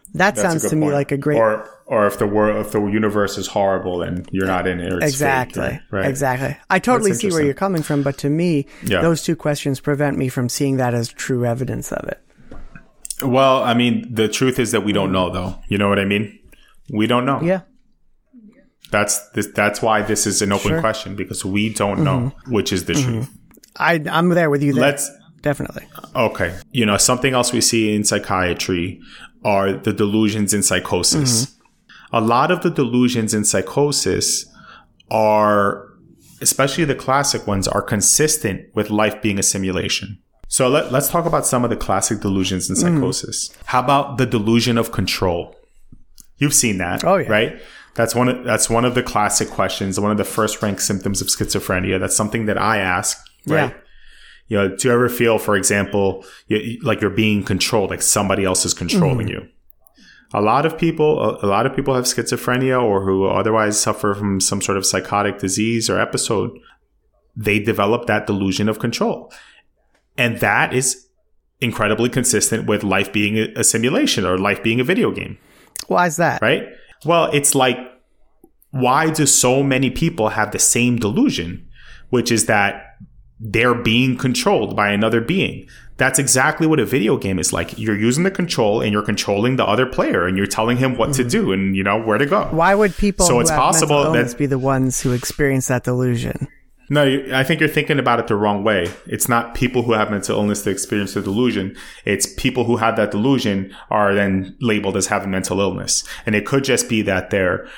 Speaker 2: That
Speaker 1: That's a
Speaker 2: sounds
Speaker 1: good
Speaker 2: to me
Speaker 1: point.
Speaker 2: like a great...
Speaker 1: Or if the universe is horrible and you're not in it, or it's
Speaker 2: Exactly.
Speaker 1: fake, right?
Speaker 2: Exactly. I totally
Speaker 1: That's
Speaker 2: see where
Speaker 1: interesting.
Speaker 2: you're coming from, but to me,
Speaker 1: Yeah.
Speaker 2: those two questions prevent me from seeing that as true evidence of it.
Speaker 1: Well, I mean, the truth is that we don't know, though. You know what I mean? We don't know.
Speaker 2: Yeah.
Speaker 1: That's why this is an open
Speaker 2: Sure.
Speaker 1: question, because we don't know which is the truth.
Speaker 2: I'm there with you there. Definitely.
Speaker 1: Okay. Something else we see in psychiatry are the delusions in psychosis. A lot of the delusions in psychosis are, especially the classic ones, are consistent with life being a simulation. So let's talk about some of the classic delusions in psychosis. How about the delusion of control? You've seen that, right? That's one of the classic questions, one of the first ranked symptoms of schizophrenia. That's something that I ask, right?
Speaker 2: Yeah.
Speaker 1: Do you ever feel, for example, like you're being controlled, like somebody else is controlling you? A lot of people have schizophrenia or who otherwise suffer from some sort of psychotic disease or episode. They develop that delusion of control. And that is incredibly consistent with life being a simulation or life being a video game.
Speaker 2: Why is that?
Speaker 1: Right? Well, it's like, why do so many people have the same delusion, which is that they're being controlled by another being? That's exactly what a video game is like. You're using the control and you're controlling the other player and you're telling him what to do and, where to go.
Speaker 2: Why would people
Speaker 1: So
Speaker 2: who
Speaker 1: it's
Speaker 2: have
Speaker 1: possible
Speaker 2: mental illness
Speaker 1: that-
Speaker 2: be the ones who experience that delusion?
Speaker 1: No, I think you're thinking about it the wrong way. It's not people who have mental illness that experience the delusion. It's people who have that delusion are then labeled as having mental illness. And it could just be that they're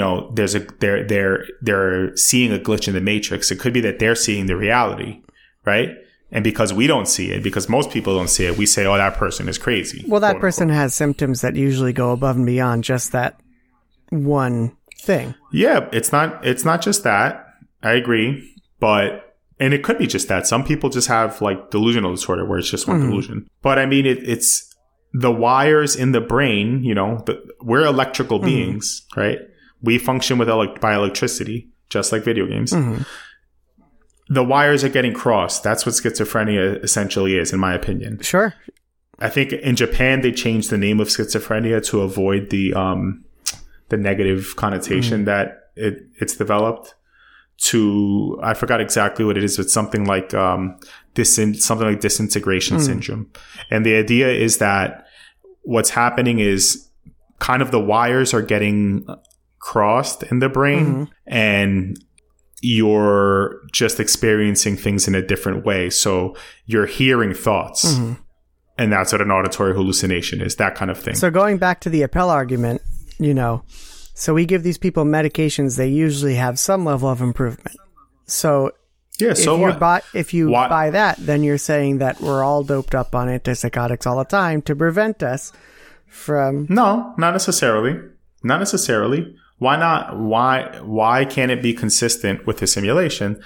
Speaker 1: seeing a glitch in the matrix. It could be that they're seeing the reality, right? And because we don't see it, because most people don't see it, we say, oh, that person is crazy.
Speaker 2: Well, that
Speaker 1: quote,
Speaker 2: person
Speaker 1: unquote.
Speaker 2: has symptoms that usually go above and beyond just that one thing.
Speaker 1: Yeah, it's not just that. I agree. And it could be just that. Some people just have like delusional disorder where it's just one delusion. But I mean, it's the wires in the brain, we're electrical beings, right? We function by electricity, just like video games. The wires are getting crossed. That's what schizophrenia essentially is, in my opinion.
Speaker 2: Sure.
Speaker 1: I think in Japan, they changed the name of schizophrenia to avoid the negative connotation that it's developed. I forgot exactly what it is, but something like disintegration syndrome. And the idea is that what's happening is kind of the wires are getting crossed in the brain and you're just experiencing things in a different way. So you're hearing thoughts. And that's what an auditory hallucination is, that kind of thing.
Speaker 2: So going back to the Appel argument, so we give these people medications, they usually have some level of improvement. So
Speaker 1: yeah, so what?
Speaker 2: If you buy that, then you're saying that we're all doped up on antipsychotics all the time to prevent us from...
Speaker 1: No, not necessarily. Not necessarily. Why not? Why can't it be consistent with the simulation?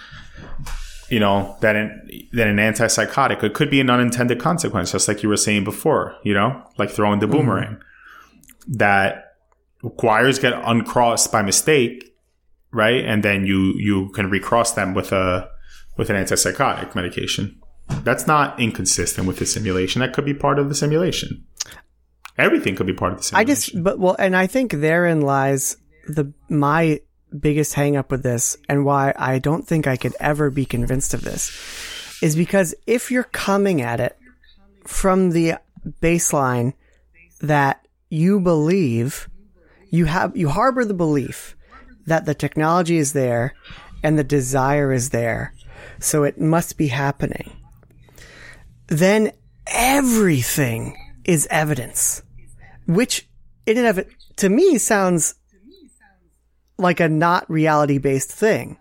Speaker 1: That an antipsychotic, it could be an unintended consequence, just like you were saying before, like throwing the boomerang. That wires get uncrossed by mistake, right? And then you can recross them with an antipsychotic medication. That's not inconsistent with the simulation. That could be part of the simulation. Everything could be part of the simulation.
Speaker 2: And I think therein lies my biggest hang up with this, and why I don't think I could ever be convinced of this, is because if you're coming at it from the baseline that you believe, you harbor the belief that the technology is there and the desire is there, so it must be happening, then everything is evidence, which in and of it, to me, sounds like a not reality-based thing.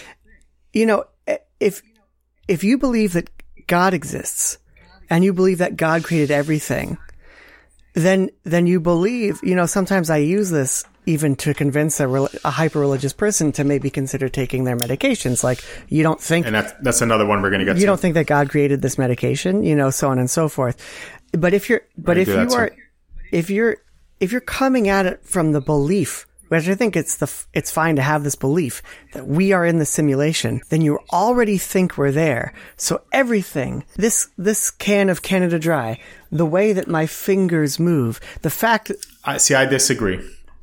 Speaker 2: If you believe that God exists and you believe that God created everything, then you believe, sometimes I use this even to convince a hyper-religious person to maybe consider taking their medications. Like, you don't think...
Speaker 1: And that's another one we're going to get to.
Speaker 2: You don't think that God created this medication, so on and so forth. But if you're coming at it from the belief which I think it's fine to have this belief that we are in the simulation, then you already think we're there. So everything, this can of Canada Dry, the way that my fingers move, the fact that...
Speaker 1: I disagree.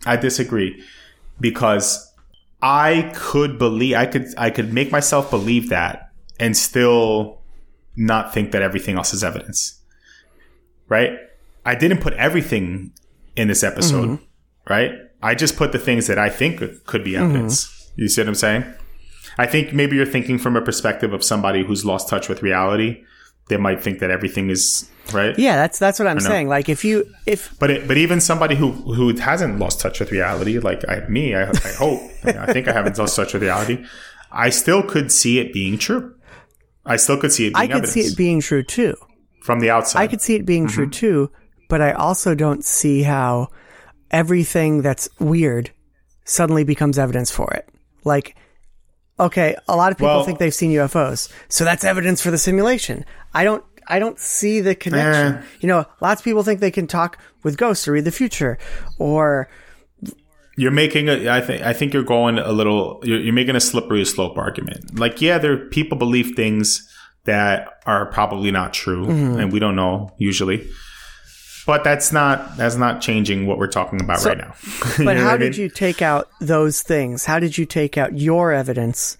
Speaker 1: Because I could make myself believe that and still not think that everything else is evidence. Right? I didn't put everything in this episode, right? I just put the things that I think could be evidence. You see what I'm saying? I think maybe you're thinking from a perspective of somebody who's lost touch with reality. They might think that everything is right.
Speaker 2: Yeah, that's what I'm saying. Like
Speaker 1: but even somebody who hasn't lost touch with reality, like I hope, I think I haven't lost touch with reality. I still could see it being true. I still could see it being evidence.
Speaker 2: I could see it being true too.
Speaker 1: From the outside.
Speaker 2: I could see it being true too, but I also don't see how everything that's weird suddenly becomes evidence for it. Like, okay, a lot of people think they've seen UFOs, so that's evidence for the simulation. I don't see the connection. Lots of people think they can talk with ghosts or read the future, or
Speaker 1: you're making I think you're going a little. You're making a slippery slope argument. Like, people believe things that are probably not true, and we don't know usually. But that's not changing what we're talking about right now.
Speaker 2: But how did you take out those things? How did you take out your evidence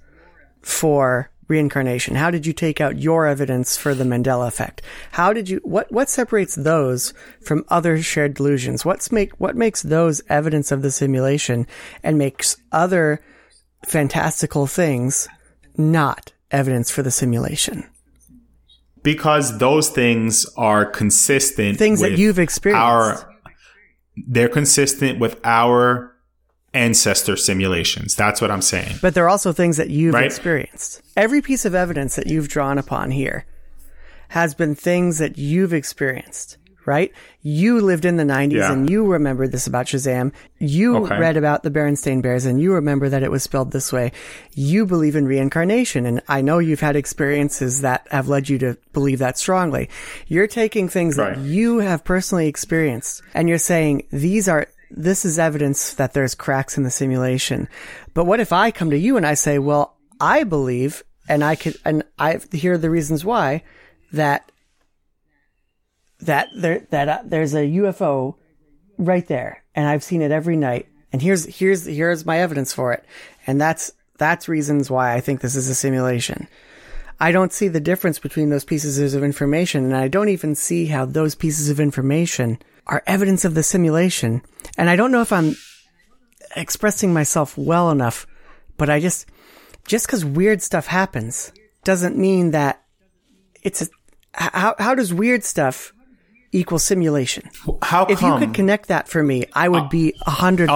Speaker 2: for reincarnation? How did you take out your evidence for the Mandela effect? How did you what separates those from other shared delusions? What makes those evidence of the simulation and makes other fantastical things not evidence for the simulation?
Speaker 1: Because those things are consistent.
Speaker 2: Things that you've experienced.
Speaker 1: They're consistent with our ancestor simulations. That's what I'm saying.
Speaker 2: But they're also things that you've experienced. Every piece of evidence that you've drawn upon here has been things that you've experienced, right? You lived in the 90s and you remembered this about Shazam. You read about the Berenstain Bears and you remember that it was spelled this way. You believe in reincarnation, and I know you've had experiences that have led you to believe that strongly. You're taking things that you have personally experienced and you're saying this is evidence that there's cracks in the simulation. But what if I come to you and I say, well, I believe, and I hear the reasons why, that there's a UFO right there, and I've seen it every night, and here's my evidence for it, and that's reasons why I think this is a simulation. I don't see the difference between those pieces of information, and I don't even see how those pieces of information are evidence of the simulation. And I don't know if I'm expressing myself well enough, but just because weird stuff happens doesn't mean that how does weird stuff equal simulation?
Speaker 1: How come?
Speaker 2: If you could connect that for me, I would be 100%.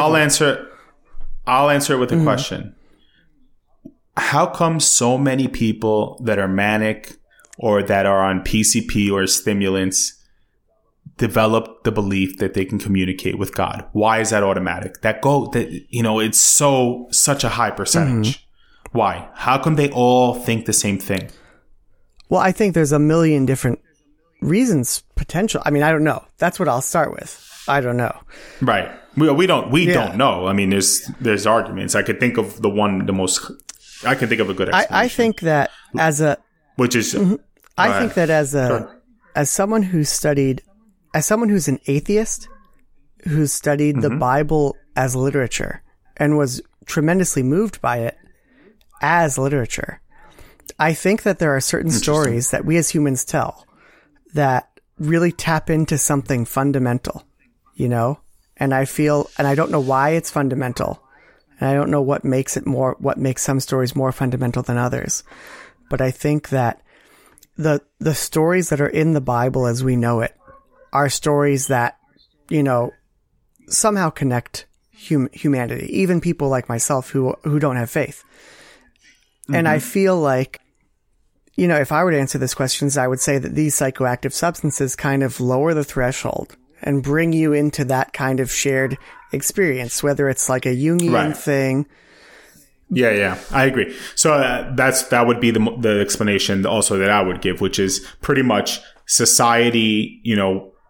Speaker 1: I'll answer it with a question. How come so many people that are manic or that are on PCP or stimulants develop the belief that they can communicate with God? Why is that automatic? It's such a high percentage. Why? How come they all think the same thing?
Speaker 2: Well, I think there's a million different reasons, potential. I mean, I don't know. That's what I'll start with. I don't know.
Speaker 1: Right. We don't know. I mean, there's arguments. I could think of I can think of a good explanation.
Speaker 2: I think that as a someone who's an atheist who's studied the Bible as literature and was tremendously moved by it as literature, I think that there are certain stories that we as humans tell that really tap into something fundamental, and I don't know why it's fundamental. And I don't know what makes some stories more fundamental than others. But I think that the stories that are in the Bible as we know it are stories that, somehow connect humanity, even people like myself who don't have faith. And I feel like, if I were to answer this question, I would say that these psychoactive substances kind of lower the threshold and bring you into that kind of shared experience, whether it's like a Jungian thing.
Speaker 1: Yeah, I agree. So that would be the explanation also that I would give, which is pretty much society,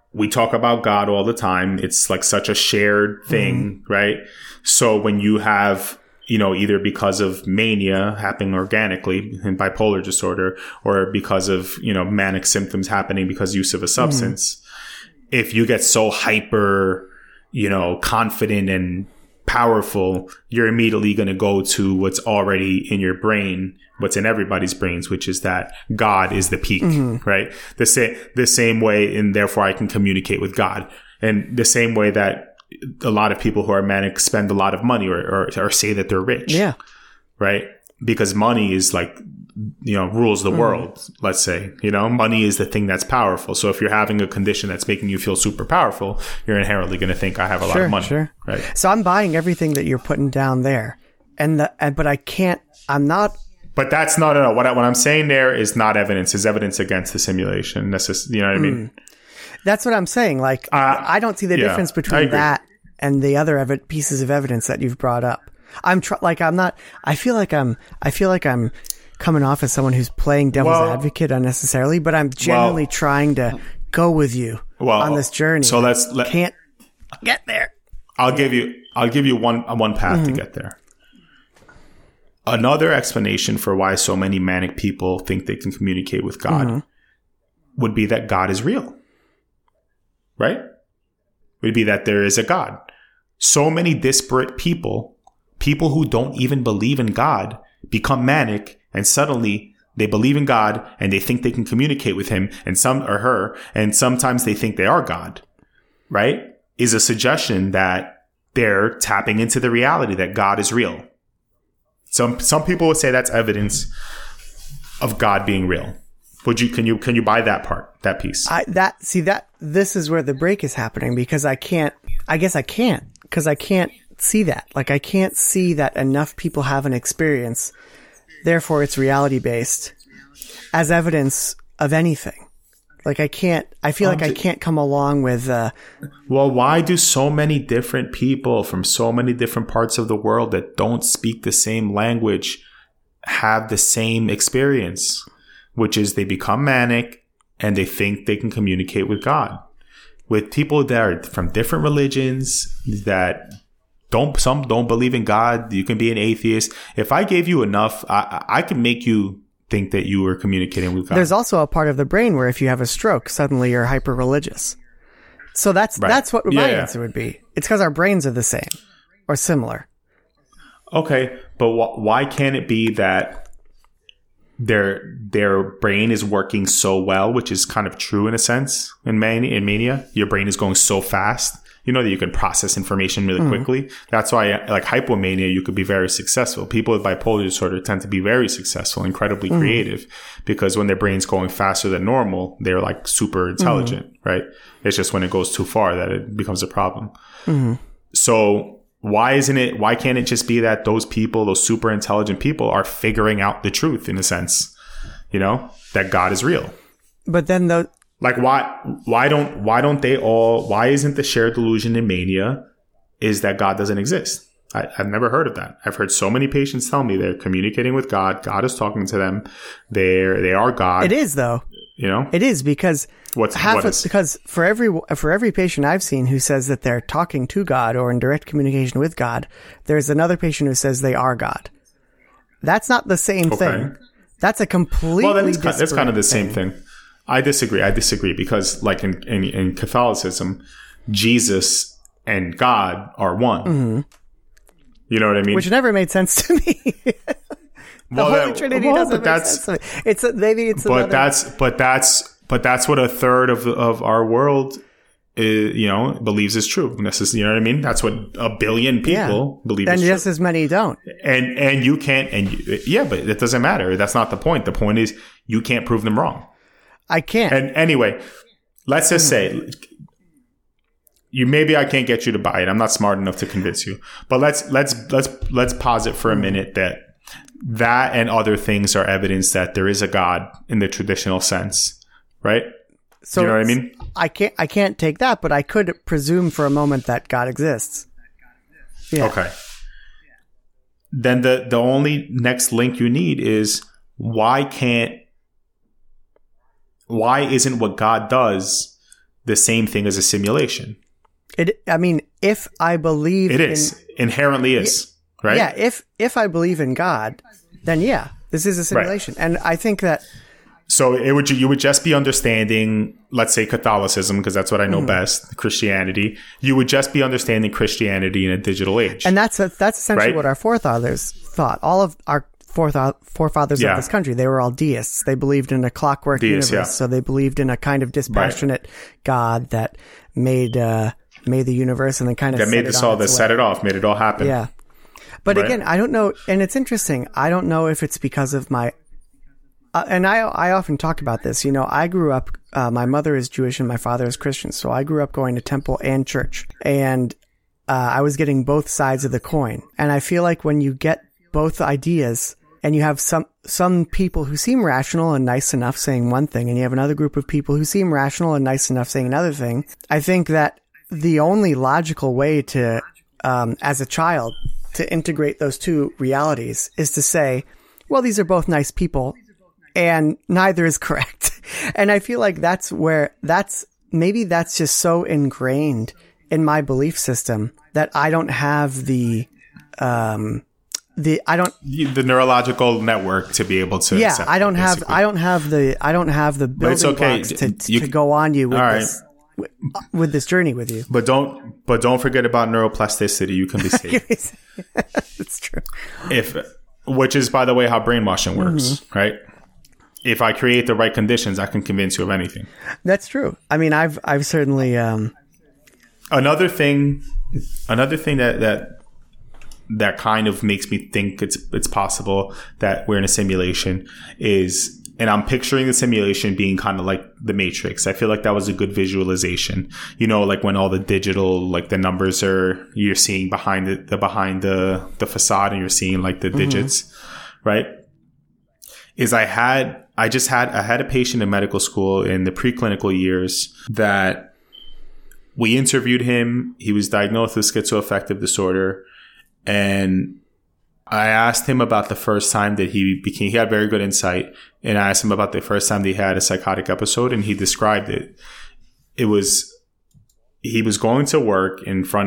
Speaker 1: we talk about God all the time. It's like such a shared thing, right? So when you have, either because of mania happening organically in bipolar disorder, or because of, manic symptoms happening because use of a substance, if you get so hyper, confident and powerful, you're immediately going to go to what's already in your brain, what's in everybody's brains, which is that God is the peak, right? The same way, and therefore I can communicate with God. And the same way that a lot of people who are manic spend a lot of money or say that they're rich.
Speaker 2: Yeah.
Speaker 1: Right? Because money is like, rules the world, let's say. Money is the thing that's powerful. So if you're having a condition that's making you feel super powerful, you're inherently going to think, I have a lot of money.
Speaker 2: Sure.
Speaker 1: Right?
Speaker 2: So I'm buying everything that you're putting down there. But I can't, I'm not.
Speaker 1: But that's not, no. What I'm saying there is not evidence. Is evidence against the simulation. That's just, you know what I mean?
Speaker 2: That's what I'm saying. Like, I don't see the difference between that and the other pieces of evidence that you've brought up. I feel like I'm coming off as someone who's playing devil's advocate unnecessarily, but I'm genuinely trying to go with you on this journey.
Speaker 1: So
Speaker 2: can't get there.
Speaker 1: I'll give you one path to get there. Another explanation for why so many manic people think they can communicate with God would be that God is real. Right? Would be that there is a God. So many disparate people who don't even believe in God, become manic, and suddenly they believe in God and they think they can communicate with him and her, and sometimes they think they are God, right? Is a suggestion that they're tapping into the reality that God is real. Some people would say that's evidence of God being real. Can you buy that piece?
Speaker 2: This is where the break is happening, because I can't see that. Like, I can't see that enough people have an experience, therefore it's reality based, as evidence of anything. Like, I feel like I can't come along with,
Speaker 1: well, why do so many different people from so many different parts of the world that don't speak the same language have the same experience, which is they become manic and they think they can communicate with God? With people that are from different religions that some don't believe in God. You can be an atheist. If I gave you enough, I can make you think that you were communicating with God.
Speaker 2: There's also a part of the brain where if you have a stroke, suddenly you're hyper religious. So that's what my answer would be. It's because our brains are the same or similar.
Speaker 1: Okay, but why can't it be that their brain is working so well, which is kind of true in a sense in mania? Your brain is going so fast, that you can process information really quickly. That's why, like hypomania, you could be very successful. People with bipolar disorder tend to be very successful, incredibly creative, because when their brain's going faster than normal, they're like super intelligent, right? It's just when it goes too far that it becomes a problem. So why can't it just be that those super intelligent people are figuring out the truth in a sense, that God is real?
Speaker 2: But then
Speaker 1: like, why isn't the shared delusion in mania is that God doesn't exist? I've never heard of that. I've heard so many patients tell me they're communicating with God. God is talking to them. They are God.
Speaker 2: It is, though. It is, because because for every patient I've seen who says that they're talking to God or in direct communication with God, there's another patient who says they are God. That's not the same thing. That's a completely
Speaker 1: that's kind of the same thing. I disagree because, like, in Catholicism, Jesus and God are one. You know what I mean?
Speaker 2: Which never made sense to me. The Holy Trinity doesn't make sense to me. But that's what a third of
Speaker 1: our world believes is true. This is, you know what I mean? That's what a billion people believe is true.
Speaker 2: And just as many don't.
Speaker 1: And you can't, but it doesn't matter. That's not the point. The point is you can't prove them wrong.
Speaker 2: I can't.
Speaker 1: And anyway, let's just say maybe I can't get you to buy it. I'm not smart enough to convince you. But let's posit for a minute that and other things are evidence that there is a God in the traditional sense, right?
Speaker 2: So
Speaker 1: you know what I mean?
Speaker 2: I can't take that, but I could presume for a moment that God exists. Yeah.
Speaker 1: Okay. Then the only next link you need is why isn't what God does the same thing as a simulation.
Speaker 2: If I believe
Speaker 1: it is inherently is, right?
Speaker 2: Yeah. If I believe in God, then yeah, this is a simulation. Right. And I think that.
Speaker 1: So you would just be understanding, let's say, Catholicism, because that's what I know best, Christianity. You would just be understanding Christianity in a digital age.
Speaker 2: And that's essentially what our forefathers thought. All of our forefathers of this country, they were all deists. They believed in a clockwork universe. So they believed in a kind of dispassionate God that made the universe and then kind of
Speaker 1: made set it off, made it all happen.
Speaker 2: Yeah. But again, I don't know. And it's interesting. I don't know if it's because of my... and I often talk about this. I grew up, my mother is Jewish and my father is Christian. So I grew up going to temple and church. And I was getting both sides of the coin. And I feel like when you get both ideas and you have some people who seem rational and nice enough saying one thing, and you have another group of people who seem rational and nice enough saying another thing, I think that the only logical way to, as a child, to integrate those two realities is to say, well, these are both nice people. And neither is correct. And I feel like maybe that's just so ingrained in my belief system that I don't have the
Speaker 1: neurological network to be able to.
Speaker 2: Yeah, I don't have the building blocks to go on you with this journey with you.
Speaker 1: But don't forget about neuroplasticity. You can be safe.
Speaker 2: It's true.
Speaker 1: Which is, by the way, how brainwashing works, right? If I create the right conditions, I can convince you of anything.
Speaker 2: That's true. I mean, I've certainly.
Speaker 1: Another thing that kind of makes me think it's possible that we're in a simulation is, and I'm picturing the simulation being kind of like the Matrix. I feel like that was a good visualization. Like when all the digital, like the numbers you're seeing behind the facade, and you're seeing like the digits, right? I had a patient in medical school in the preclinical years that we interviewed him. He was diagnosed with schizoaffective disorder. And I asked him about the first time that he had very good insight. And I asked him about the first time that he had a psychotic episode, and he described it. He was going to work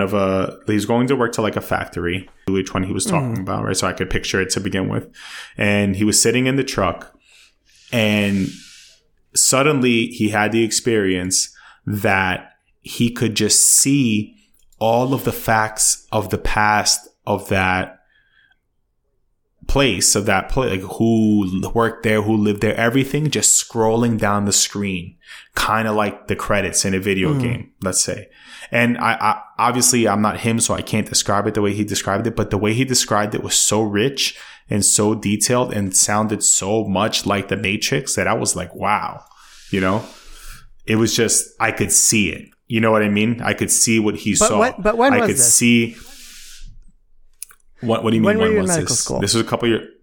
Speaker 1: to like a factory, which one he was talking about, right? So I could picture it to begin with. And he was sitting in the truck, and suddenly he had the experience that he could just see all of the facts of the past of that place, like who worked there, who lived there, everything just scrolling down the screen, kind of like the credits in a video game, let's say. And I obviously I'm not him, so I can't describe it the way he described it, but the way he described it was so rich and so detailed and sounded so much like the Matrix that I was like, wow, it was just, I could see it. You know what I mean? I could see what he saw.
Speaker 2: But when was this?
Speaker 1: See. What do you mean?
Speaker 2: When were you in medical school?
Speaker 1: This was a couple years.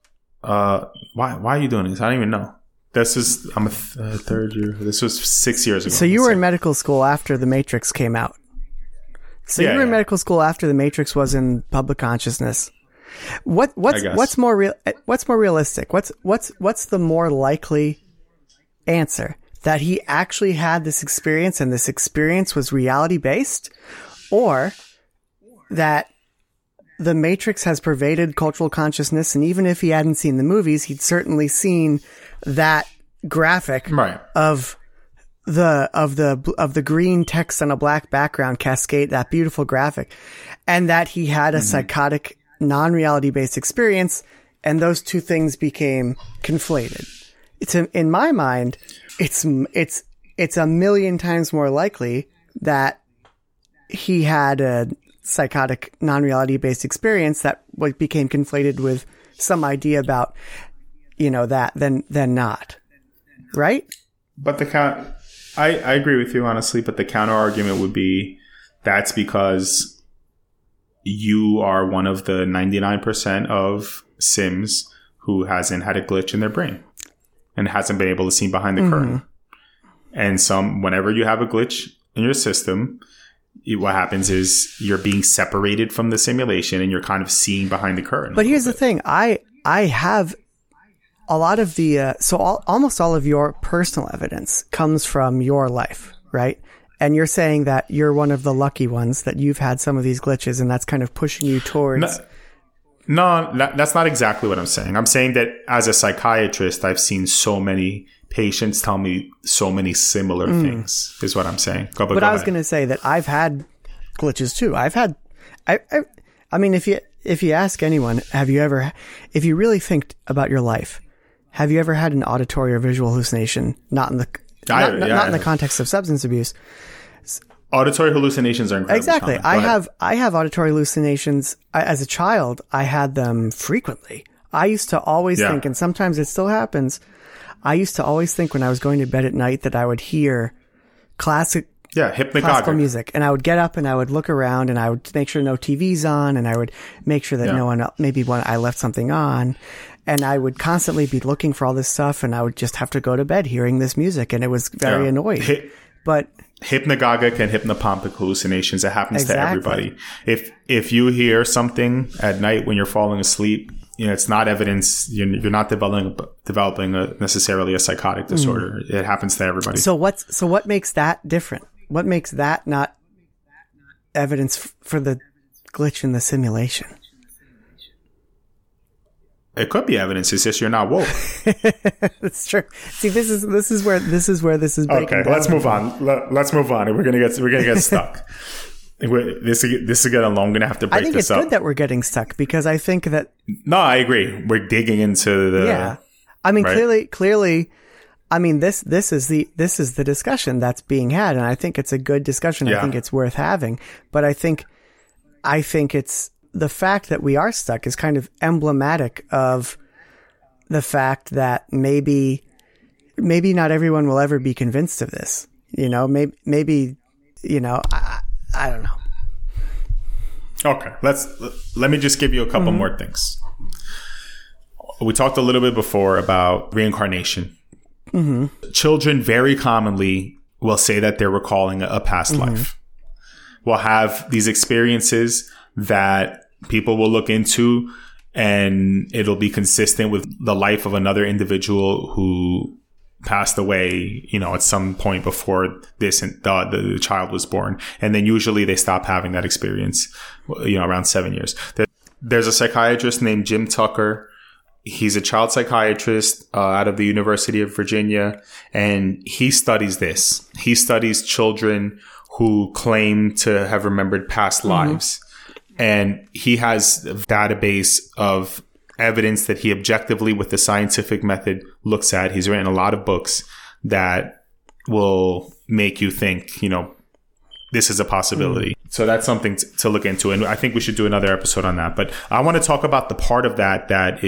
Speaker 1: Why are you doing this? I don't even know. I'm a third year. This was 6 years ago.
Speaker 2: So you were in medical school after The Matrix came out. So you were in medical school after The Matrix was in public consciousness. What's more realistic? What's the more likely answer? That he actually had this experience and this experience was reality based, or that the Matrix has pervaded cultural consciousness, and even if he hadn't seen the movies, he'd certainly seen that graphic of the green text on a black background cascade, that beautiful graphic, and that he had a psychotic, non-reality based experience, and those two things became conflated. In my mind, it's a million times more likely that he had a psychotic, non-reality based experience that became conflated with some idea about, that than not. Right?
Speaker 1: But I agree with you, honestly, but the counter argument would be that's because you are one of the 99% of Sims who hasn't had a glitch in their brain and hasn't been able to see behind the curtain. And whenever you have a glitch in your system, what happens is you're being separated from the simulation and you're kind of seeing behind the curtain.
Speaker 2: But here's the thing. I have a lot of almost all of your personal evidence comes from your life, right? And you're saying that you're one of the lucky ones, that you've had some of these glitches, and that's kind of pushing you towards...
Speaker 1: No, that's not exactly what I'm saying. I'm saying that as a psychiatrist, I've seen so many patients tell me so many similar things, is what I'm saying.
Speaker 2: But I was going to say that I've had glitches too. I mean, if you ask anyone, if you really think about your life, have you ever had an auditory or visual hallucination? Not in the context of substance abuse.
Speaker 1: Auditory hallucinations are incredibly
Speaker 2: exactly.
Speaker 1: common.
Speaker 2: I have auditory hallucinations. As a child, I had them frequently. I used to always think, and sometimes it still happens, I used to always think when I was going to bed at night that I would hear classical music, and I would get up and I would look around and I would make sure no TV's on, and I would make sure that no one, maybe when I left something on, and I would constantly be looking for all this stuff, and I would just have to go to bed hearing this music, and it was very annoying. But
Speaker 1: hypnagogic and hypnopompic hallucinations, it happens to everybody. If you hear something at night when you're falling asleep, it's not evidence. You're not developing necessarily a psychotic disorder. It happens to everybody.
Speaker 2: So what makes that different? What makes that not evidence for the glitch in the simulation?
Speaker 1: It could be evidence. It's just you're not woke.
Speaker 2: That's true. See, this is where this is breaking
Speaker 1: okay,
Speaker 2: down.
Speaker 1: let's move on. Let's move on. We're gonna get stuck. This is getting long. I'm gonna have to break this up.
Speaker 2: I think it's good that we're getting stuck, because I think that...
Speaker 1: No, I agree. We're digging into the...
Speaker 2: Yeah. I mean,
Speaker 1: right?
Speaker 2: clearly, I mean, this is the discussion that's being had, and I think it's a good discussion. Yeah. I think it's worth having. But I think it's... The fact that we are stuck is kind of emblematic of the fact that maybe not everyone will ever be convinced of this. Maybe I don't know.
Speaker 1: Okay, let me just give you a couple more things. We talked a little bit before about reincarnation. Children very commonly will say that they're recalling a past life. We'll have these experiences that people will look into, and it'll be consistent with the life of another individual who passed away, at some point before this and the child was born. And then usually they stop having that experience, around 7 years. There's a psychiatrist named Jim Tucker. He's a child psychiatrist out of the University of Virginia, and he studies this. He studies children who claim to have remembered past lives. And he has a database of evidence that he objectively, with the scientific method, looks at. He's written a lot of books that will make you think, this is a possibility. So that's something to look into. And I think we should do another episode on that. But I want to talk about the part of that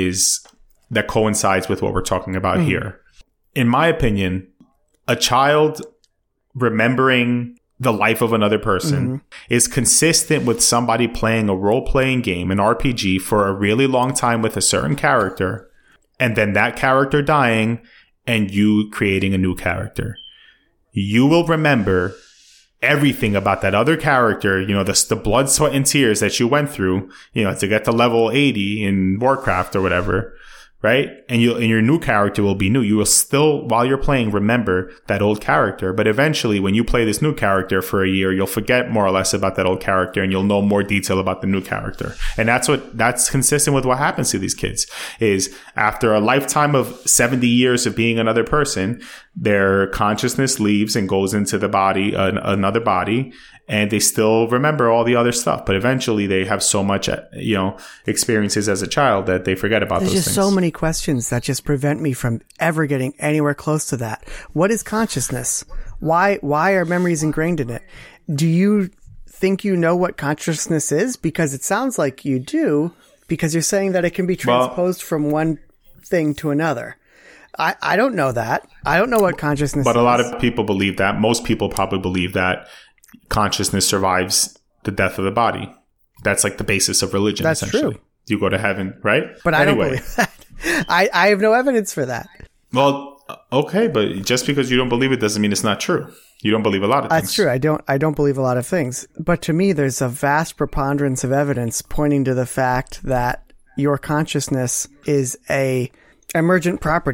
Speaker 1: coincides with what we're talking about here. In my opinion, a child remembering the life of another person is consistent with somebody playing a role-playing game, an RPG, for a really long time with a certain character, and then that character dying and you creating a new character. You will remember everything about that other character, the blood, sweat, and tears that you went through, to get to level 80 in Warcraft or whatever. Right? And your new character will be new. You will still, while you're playing, remember that old character. But eventually, when you play this new character for a year, you'll forget more or less about that old character, and you'll know more detail about the new character. And that's consistent with what happens to these kids, is after a lifetime of 70 years of being another person, their consciousness leaves and goes into the body, another body, and they still remember all the other stuff. But eventually they have so much, experiences as a child that they forget about those things.
Speaker 2: There's just so many questions that just prevent me from ever getting anywhere close to that. What is consciousness? Why are memories ingrained in it? Do you think you know what consciousness is? Because it sounds like you do, because you're saying that it can be transposed from one thing to another. I don't know that. I don't know what consciousness is.
Speaker 1: But a lot of people believe that. Most people probably believe that consciousness survives the death of the body. That's like the basis of religion.
Speaker 2: That's
Speaker 1: essentially.
Speaker 2: True.
Speaker 1: You go to heaven, right?
Speaker 2: But I don't believe that. I have no evidence for that.
Speaker 1: Well, okay, but just because you don't believe it doesn't mean it's not true. You don't believe a lot of things.
Speaker 2: That's true. I don't believe a lot of things. But to me, there's a vast preponderance of evidence pointing to the fact that your consciousness is a emergent property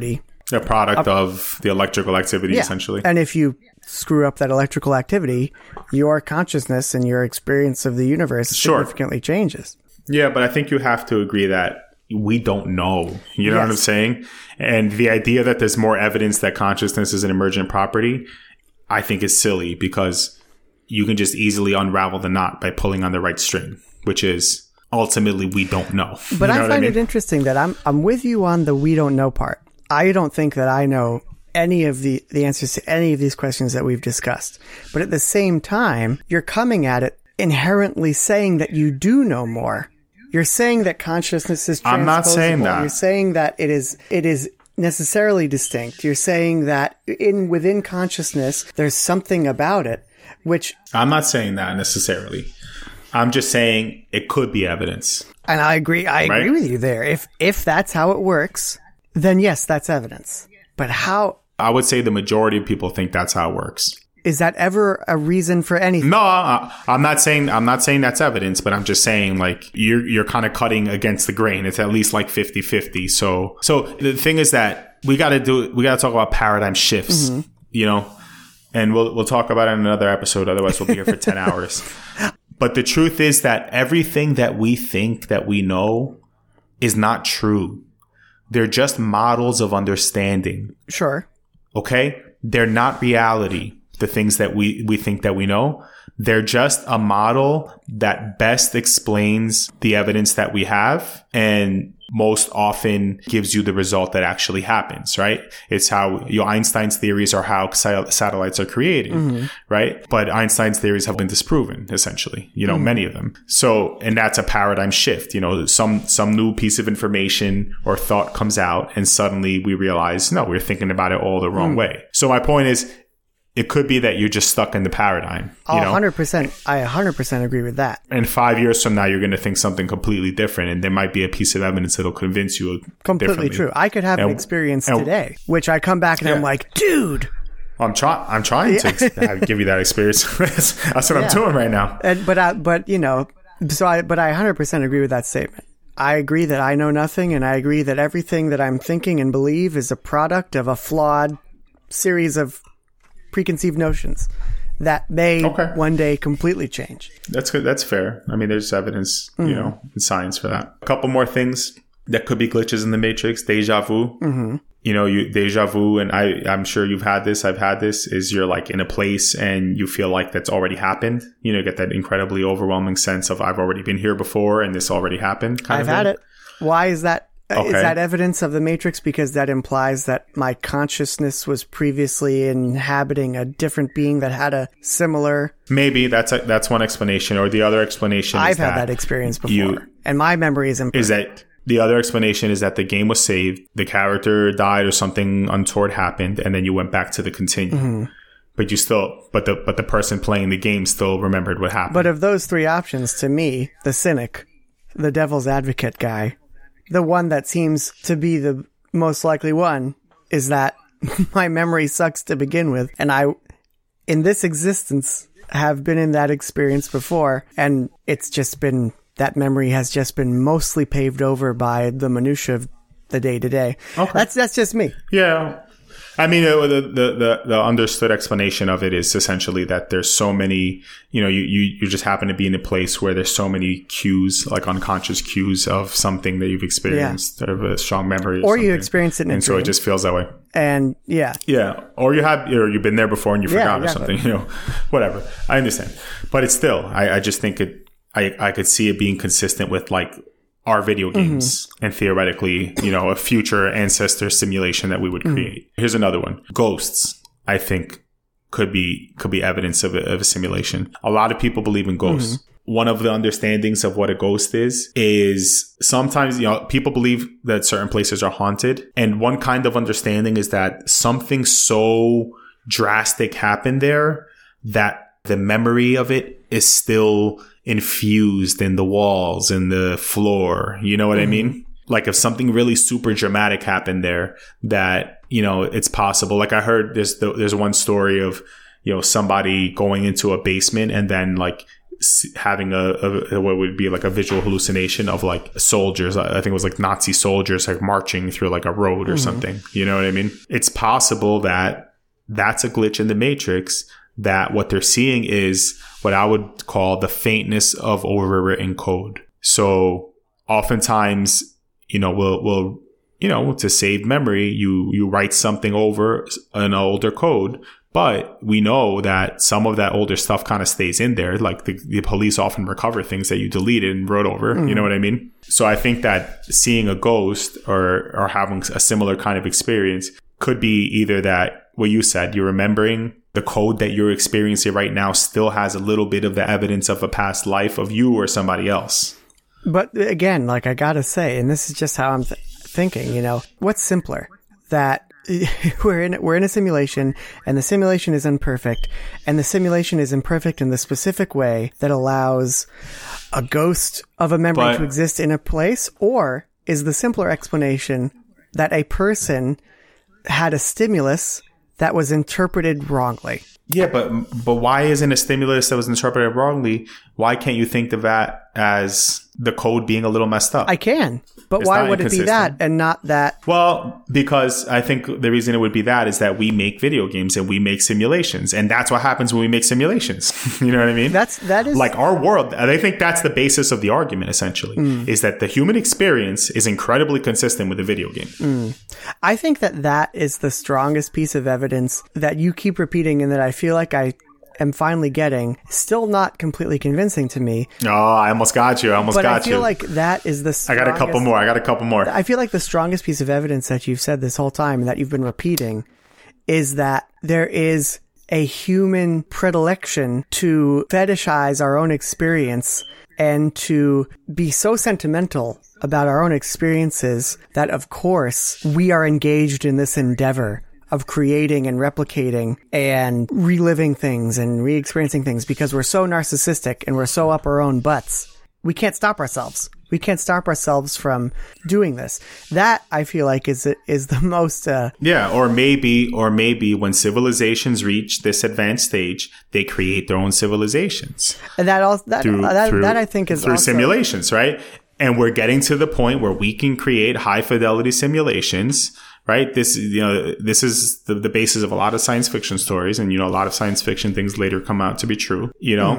Speaker 1: A product of the electrical activity, essentially.
Speaker 2: And if you screw up that electrical activity, your consciousness and your experience of the universe significantly changes.
Speaker 1: Yeah, but I think you have to agree that we don't know. You know what I'm saying? And the idea that there's more evidence that consciousness is an emergent property, I think is silly, because you can just easily unravel the knot by pulling on the right string, which is ultimately we don't know.
Speaker 2: But I find it interesting that I'm with you on the we don't know part. I don't think that I know any of the answers to any of these questions that we've discussed. But at the same time, you're coming at it inherently saying that you do know more. You're saying that consciousness is transposable.
Speaker 1: I'm not saying that.
Speaker 2: You're saying that it is necessarily distinct. You're saying that within consciousness, there's something about it, which...
Speaker 1: I'm not saying that necessarily. I'm just saying it could be evidence.
Speaker 2: And I agree. I agree with you there. If that's how it works, then yes, that's evidence. But how?
Speaker 1: I would say the majority of people think that's how it works.
Speaker 2: Is that ever a reason for anything?
Speaker 1: No, I'm not saying that's evidence, but I'm just saying like you're kind of cutting against the grain. It's at least like 50-50. So the thing is that we got to talk about paradigm shifts, you know, and we'll talk about it in another episode. Otherwise we'll be here for 10 hours. But the truth is that everything that we think that we know is not true. They're just models of understanding.
Speaker 2: Sure.
Speaker 1: Okay? They're not reality, the things that we think that we know. They're just a model that best explains the evidence that we have and most often gives you the result that actually happens, right? It's how Einstein's theories are how satellites are created, right? But Einstein's theories have been disproven, essentially, you know, many of them. So, and that's a paradigm shift, you know, some new piece of information or thought comes out and suddenly we realize, no, we're thinking about it all the wrong way. So my point is, it could be that you're just stuck in the paradigm. You know?
Speaker 2: 100%. I 100% agree with that.
Speaker 1: And 5 years from now, you're going to think something completely different. And there might be a piece of evidence that'll convince you
Speaker 2: completely true. I could have an experience today, which I come back and I'm like, dude.
Speaker 1: I'm trying to give you that experience. That's what I'm doing right now.
Speaker 2: But you know, I 100% agree with that statement. I agree that I know nothing. And I agree that everything that I'm thinking and believe is a product of a flawed series of preconceived notions that may one day completely change.
Speaker 1: That's good. That's fair. I mean, there's evidence, you know, in science for that. A couple more things that could be glitches in the Matrix. Deja vu. You know, deja vu, and I'm sure you've had this. I've had this. Is you're like in a place and you feel like that's already happened. You know, get that incredibly overwhelming sense of I've already been here before and this already happened.
Speaker 2: I've had it. Why is that? Is that evidence of the Matrix? Because that implies that my consciousness was previously inhabiting a different being that had a similar...
Speaker 1: Maybe that's one explanation. Or the other explanation
Speaker 2: I've had that experience before. And my memory is imperfect.
Speaker 1: Is that the other explanation is that the game was saved, the character died or something untoward happened, and then you went back to the continue. But you still... But the person playing the game still remembered what happened.
Speaker 2: But of those three options, to me, the cynic, the devil's advocate guy... The one that seems to be the most likely one is that my memory sucks to begin with. And I, in this existence, have been in that experience before. And it's just been, that memory has just been mostly paved over by the minutia of the day to day. That's just me.
Speaker 1: Yeah. I mean, the understood explanation of it is essentially that there's so many, you know, you just happen to be in a place where there's so many cues, like unconscious cues of something that you've experienced, sort of a strong memory.
Speaker 2: Or you experience it in a dream.
Speaker 1: So it just feels that way.
Speaker 2: And yeah.
Speaker 1: Or you've been there before and you forgot or something, you know, whatever. I understand. But it's still, I just think I could see it being consistent with like, our video games and theoretically, you know, a future ancestor simulation that we would create. Here's another one. Ghosts, I think, could be evidence of a simulation. A lot of people believe in ghosts. One of the understandings of what a ghost is sometimes, you know, people believe that certain places are haunted. And one kind of understanding is that something so drastic happened there that the memory of it is still infused in the walls, in the floor. You know what I mean? Like if something really super dramatic happened there, that, you know, it's possible. Like I heard there's one story of, you know, somebody going into a basement and then like having a what would be like a visual hallucination of like soldiers. I think it was like Nazi soldiers like marching through like a road or something. You know what I mean? It's possible that that's a glitch in the Matrix, that what they're seeing is what I would call the faintness of overwritten code. So oftentimes, we'll to save memory, you write something over an older code, but we know that some of that older stuff kind of stays in there. Like the police often recover things that you deleted and wrote over. You know what I mean? So I think that seeing a ghost or having a similar kind of experience could be either that what you said, you're remembering the code that you're experiencing right now still has a little bit of the evidence of a past life of you or somebody else.
Speaker 2: But again, like I gotta say, and this is just how I'm thinking, what's simpler? That we're in a simulation, and the simulation is imperfect, and the simulation is imperfect in the specific way that allows a ghost of a memory to exist in a place? Or is the simpler explanation that a person had a stimulus that was interpreted wrongly?
Speaker 1: Yeah, but why isn't a stimulus that was interpreted wrongly? Why can't you think of that as the code being a little messed up?
Speaker 2: I can. But why would it be that and not that?
Speaker 1: Well, because I think the reason it would be that is that we make video games and we make simulations. And that's what happens when we make simulations. You know what I mean? That is like our world. I think that's the basis of the argument, essentially, is that the human experience is incredibly consistent with a video game.
Speaker 2: I think that is the strongest piece of evidence that you keep repeating and that I feel like I am finally getting. Still not completely convincing to me.
Speaker 1: Oh, I almost got you. But I
Speaker 2: feel like that is the strongest.
Speaker 1: I got a couple more.
Speaker 2: I feel like the strongest piece of evidence that you've said this whole time and that you've been repeating is that there is a human predilection to fetishize our own experience and to be so sentimental about our own experiences that, of course, we are engaged in this endeavor of creating and replicating and reliving things and re-experiencing things because we're so narcissistic and we're so up our own butts. We can't stop ourselves. We can't stop ourselves from doing this. That, I feel like, is the most...
Speaker 1: Yeah, or maybe when civilizations reach this advanced stage, they create their own civilizations.
Speaker 2: And that I think is
Speaker 1: through
Speaker 2: also,
Speaker 1: simulations, right? And we're getting to the point where we can create high-fidelity simulations, right? This is the basis of a lot of science fiction stories. And, a lot of science fiction things later come out to be true,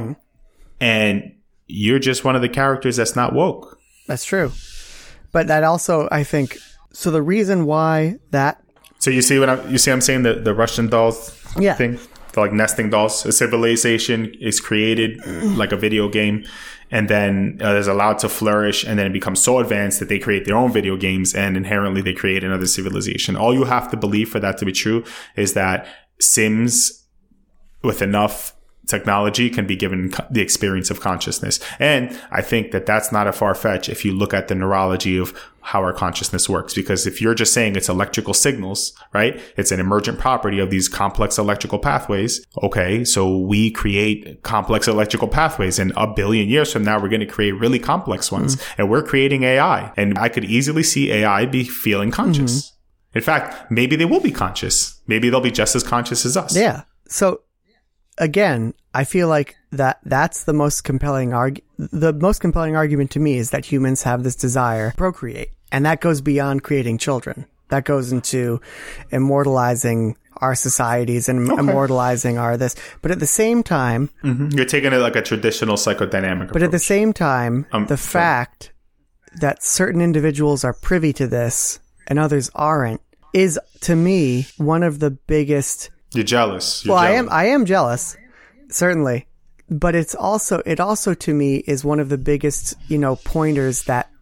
Speaker 1: and you're just one of the characters that's not woke.
Speaker 2: That's true. But that also, I think, so the reason why that...
Speaker 1: So you see I'm saying the Russian dolls thing? The like nesting dolls. A civilization is created like a video game. And then is allowed to flourish, and then it becomes so advanced that they create their own video games, and inherently they create another civilization. All you have to believe for that to be true is that Sims with enough technology can be given the experience of consciousness. And I think that that's not a far fetch if you look at the neurology of how our consciousness works. Because if you're just saying it's electrical signals, right? It's an emergent property of these complex electrical pathways. Okay, so we create complex electrical pathways, and a billion years from now, we're going to create really complex ones. And we're creating AI. And I could easily see AI be feeling conscious. In fact, maybe they will be conscious. Maybe they'll be just as conscious as us.
Speaker 2: Yeah. So again, I feel like that's the most compelling argument to me is that humans have this desire to procreate. And that goes beyond creating children. That goes into immortalizing our societies and immortalizing our this. But at the same time...
Speaker 1: You're taking it like a traditional psychodynamic approach.
Speaker 2: But at the same time, the fact that certain individuals are privy to this and others aren't is, to me, one of the biggest...
Speaker 1: You're jealous.
Speaker 2: I am jealous, certainly. But it also to me is one of the biggest, pointers that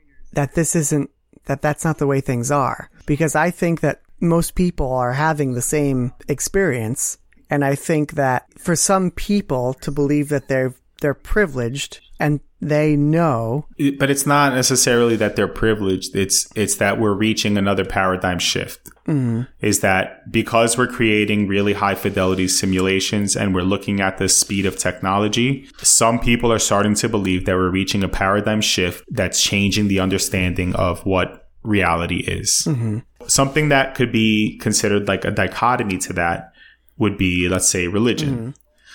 Speaker 2: that's not the way things are. Because I think that most people are having the same experience. And I think that for some people to believe that they're privileged and they know.
Speaker 1: But it's not necessarily that they're privileged. It's that we're reaching another paradigm shift. Is that because we're creating really high fidelity simulations and we're looking at the speed of technology, some people are starting to believe that we're reaching a paradigm shift that's changing the understanding of what reality is. Something that could be considered like a dichotomy to that would be, let's say, religion.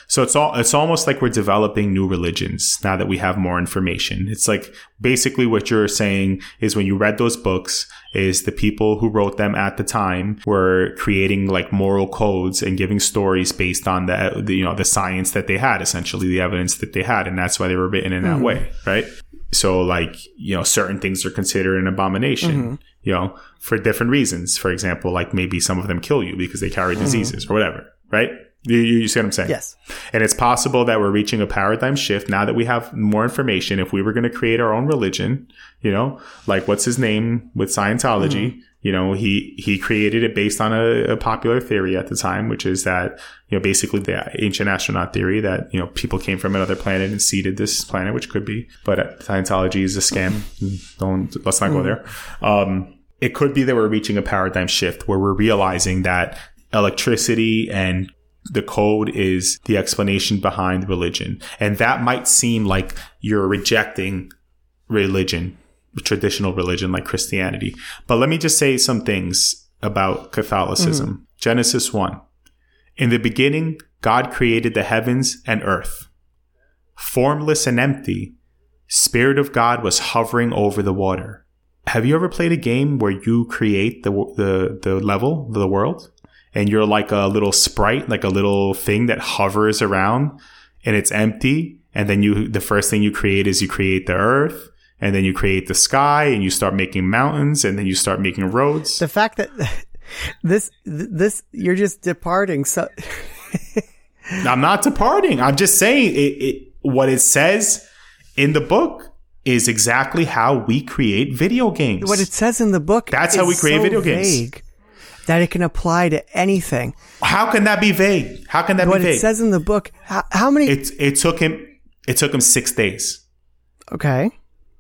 Speaker 1: So it's almost like we're developing new religions now that we have more information. It's like basically what you're saying is when you read those books is the people who wrote them at the time were creating like moral codes and giving stories based on the science that they had, essentially the evidence that they had. And that's why they were written in that way, right? So like, certain things are considered an abomination, for different reasons. For example, like maybe some of them kill you because they carry diseases or whatever, right? You see what I'm saying?
Speaker 2: Yes.
Speaker 1: And it's possible that we're reaching a paradigm shift now that we have more information. If we were going to create our own religion, like what's his name with Scientology, he created it based on a popular theory at the time, which is that, basically the ancient astronaut theory that, people came from another planet and seeded this planet, which could be, but Scientology is a scam. Let's not go there. It could be that we're reaching a paradigm shift where we're realizing that electricity and the code is the explanation behind religion. And that might seem like you're rejecting religion, traditional religion like Christianity. But let me just say some things about Catholicism. Genesis 1. In the beginning, God created the heavens and earth. Formless and empty, Spirit of God was hovering over the water. Have you ever played a game where you create the level, the world? And you're like a little sprite, like a little thing that hovers around and it's empty. And then the first thing you create is you create the earth, and then you create the sky, and you start making mountains, and then you start making roads.
Speaker 2: The fact that this you're just departing. So
Speaker 1: I'm not departing. I'm just saying what it says in the book is exactly how we create video games.
Speaker 2: What it says in the book.
Speaker 1: That's how we create video games.
Speaker 2: That it can apply to anything.
Speaker 1: How can that be vague? How can that be vague?
Speaker 2: What it says in the book. How many?
Speaker 1: It took him 6 days.
Speaker 2: Okay.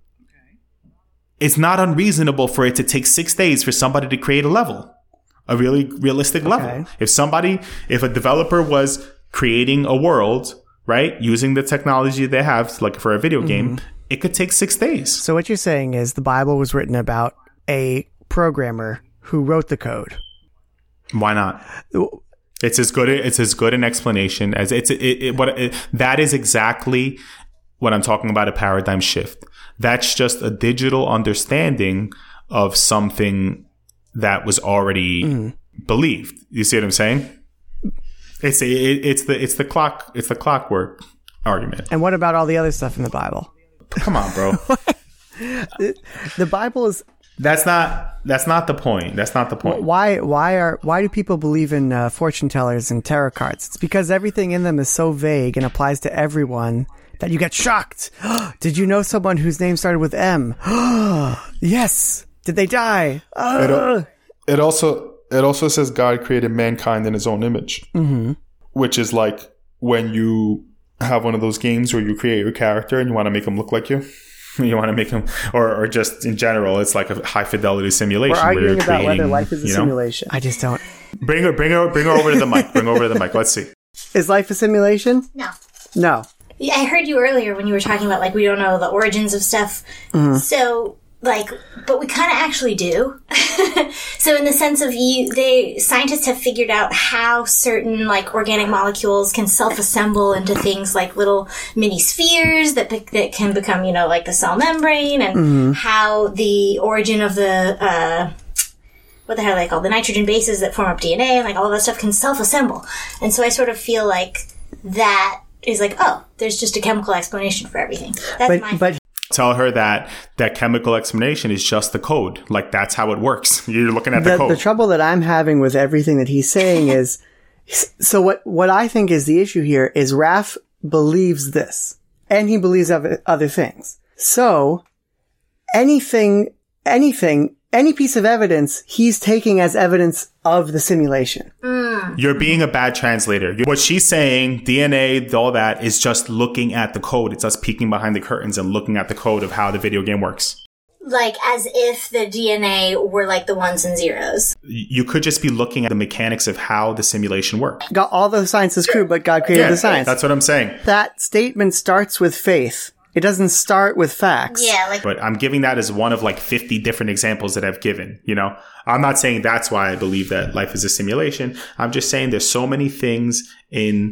Speaker 1: It's not unreasonable for it to take 6 days for somebody to create a level, a really realistic level. If a developer was creating a world, right, using the technology they have, like for a video game, it could take 6 days.
Speaker 2: So what you're saying is the Bible was written about a programmer who wrote the code.
Speaker 1: Why not? It's as good an explanation as that is exactly what I'm talking about, a paradigm shift. That's just a digital understanding of something that was already believed. You see what I'm saying? It's the clockwork argument.
Speaker 2: And what about all the other stuff in the Bible?
Speaker 1: Come on, bro.
Speaker 2: The Bible is.
Speaker 1: That's not the point. That's not the point.
Speaker 2: Why do people believe in fortune tellers and tarot cards? It's because everything in them is so vague and applies to everyone that you get shocked. Did you know someone whose name started with M? Yes. Did they die?
Speaker 4: It also says God created mankind in his own image, which is like when you have one of those games where you create your character and you want to make them look like you. You want to make them, or just in general, it's like a high fidelity simulation.
Speaker 2: We're arguing about whether life is a simulation. I just don't.
Speaker 1: Bring her over to the mic. Bring her over to the mic. Let's see.
Speaker 2: Is life a simulation? No.
Speaker 3: Yeah, I heard you earlier when you were talking about, like, we don't know the origins of stuff. So, like, but we kind of actually do. So in the sense of scientists have figured out how certain, like, organic molecules can self-assemble into things like little mini spheres that can become, like the cell membrane, and how the origin of the, what the hell are they called? The nitrogen bases that form up DNA, and like all of that stuff can self-assemble. And so I sort of feel like that is like, oh, there's just a chemical explanation for everything. But
Speaker 1: tell her that chemical explanation is just the code. Like, that's how it works. You're looking at the code.
Speaker 2: The trouble that I'm having with everything that he's saying is, so what I think is the issue here is Raph believes this, and he believes other things. So any piece of evidence he's taking as evidence of the simulation.
Speaker 1: You're being a bad translator. What she's saying, DNA, all that, is just looking at the code. It's us peeking behind the curtains and looking at the code of how the video game works.
Speaker 3: Like, as if the DNA were like the ones and zeros.
Speaker 1: You could just be looking at the mechanics of how the simulation works.
Speaker 2: All the science is true, but God created the science.
Speaker 1: That's what I'm saying.
Speaker 2: That statement starts with faith. It doesn't start with facts.
Speaker 3: Yeah,
Speaker 1: but I'm giving that as one of like 50 different examples that I've given. I'm not saying that's why I believe that life is a simulation. I'm just saying there's so many things in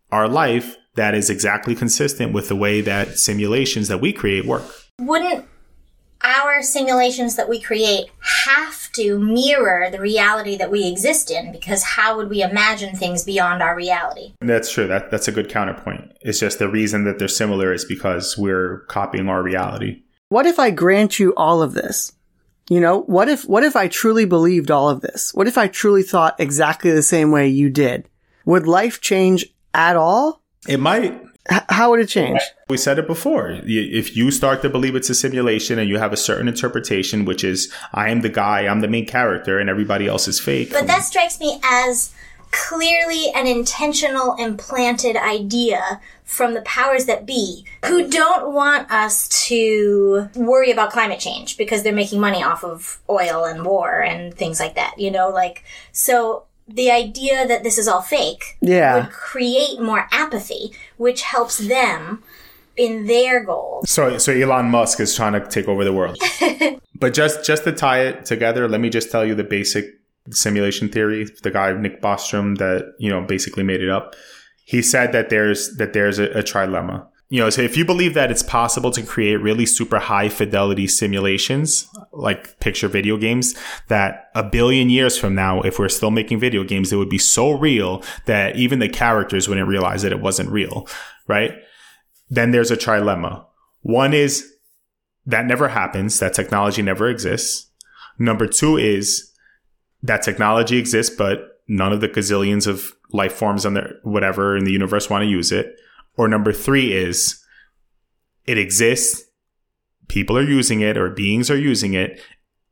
Speaker 1: our life that is exactly consistent with the way that simulations that we create work.
Speaker 3: Wouldn't our simulations that we create have to mirror the reality that we exist in? Because how would we imagine things beyond our reality?
Speaker 1: That's true. That's a good counterpoint. It's just the reason that they're similar is because we're copying our reality.
Speaker 2: What if I grant you all of this? You know, what if I truly believed all of this? What if I truly thought exactly the same way you did? Would life change at all?
Speaker 1: It might.
Speaker 2: How would it change?
Speaker 1: We said it before. If you start to believe it's a simulation and you have a certain interpretation, which is, I am the guy, I'm the main character, and everybody else is fake.
Speaker 3: But that strikes me as clearly an intentional implanted idea from the powers that be, who don't want us to worry about climate change because they're making money off of oil and war and things like that, you know, like, so the idea that this is all fake would create more apathy, which helps them in their goals.
Speaker 1: So Elon Musk is trying to take over the world. But just to tie it together, let me just tell you the basic simulation theory. The guy, Nick Bostrom, that, you know, basically made it up. He said that there's a trilemma. You know, so if you believe that it's possible to create really super high fidelity simulations, like picture video games, that 1 billion years from now, if we're still making video games, they would be so real that even the characters wouldn't realize that it wasn't real, right? Then there's a trilemma. One is that never happens, that technology never exists. Number 2 is that technology exists, but none of the gazillions of life forms on the whatever in the universe want to use it. Or number 3 is it exists, people are using it, or beings are using it,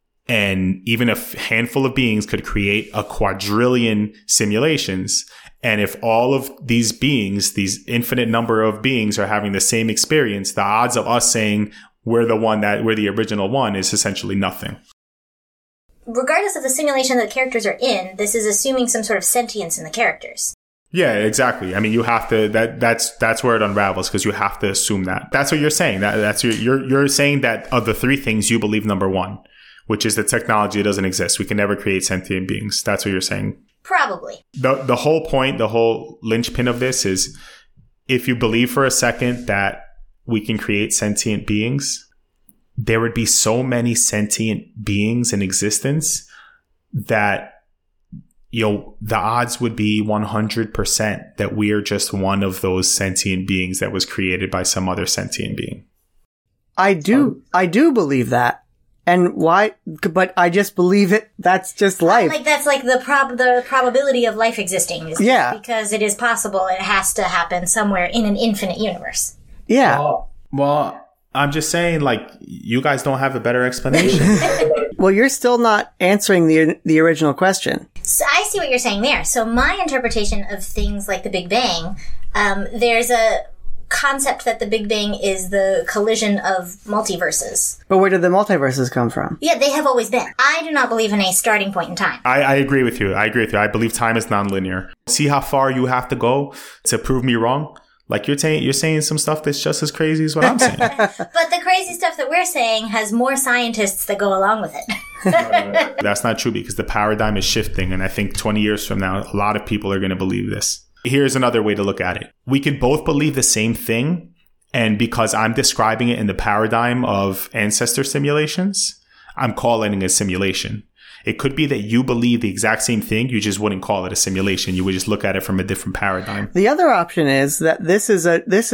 Speaker 1: and even a handful of beings could create a quadrillion simulations. And if all of these beings, these infinite number of beings, are having the same experience, the odds of us saying we're the original one is essentially nothing.
Speaker 3: Regardless of the simulation that the characters are in, this is assuming some sort of sentience in the characters.
Speaker 1: Yeah, exactly. I mean, you have to, that's where it unravels, because you have to assume that. That's what you're saying. You're saying that of the 3 things you believe, number 1, which is that technology doesn't exist. We can never create sentient beings. That's what you're saying.
Speaker 3: Probably.
Speaker 1: The whole point, the whole linchpin of this is, if you believe for a second that we can create sentient beings, there would be so many sentient beings in existence that, you know, the odds would be 100% that we are just one of those sentient beings that was created by some other sentient being.
Speaker 2: I do believe that. And why? But I just believe it. That's just life.
Speaker 3: Like, that's like the probability of life existing. Is because it is possible. It has to happen somewhere in an infinite universe.
Speaker 2: Yeah.
Speaker 1: Well, I'm just saying, like, you guys don't have a better explanation.
Speaker 2: Well, you're still not answering the original question.
Speaker 3: So I see what you're saying there. So my interpretation of things like the Big Bang, there's a concept that the Big Bang is the collision of multiverses.
Speaker 2: But where did the multiverses come from?
Speaker 3: Yeah, they have always been. I do not believe in a starting point in time.
Speaker 1: I agree with you. I believe time is nonlinear. See how far you have to go to prove me wrong? Like, you're saying some stuff that's just as crazy as what I'm saying.
Speaker 3: But the crazy stuff that we're saying has more scientists that go along with it.
Speaker 1: That's not true, because the paradigm is shifting. And I think 20 years from now, a lot of people are going to believe this. Here's another way to look at it. We can both believe the same thing. And because I'm describing it in the paradigm of ancestor simulations, I'm calling it a simulation. It could be that you believe the exact same thing. You just wouldn't call it a simulation. You would just look at it from a different paradigm.
Speaker 2: The other option is that this is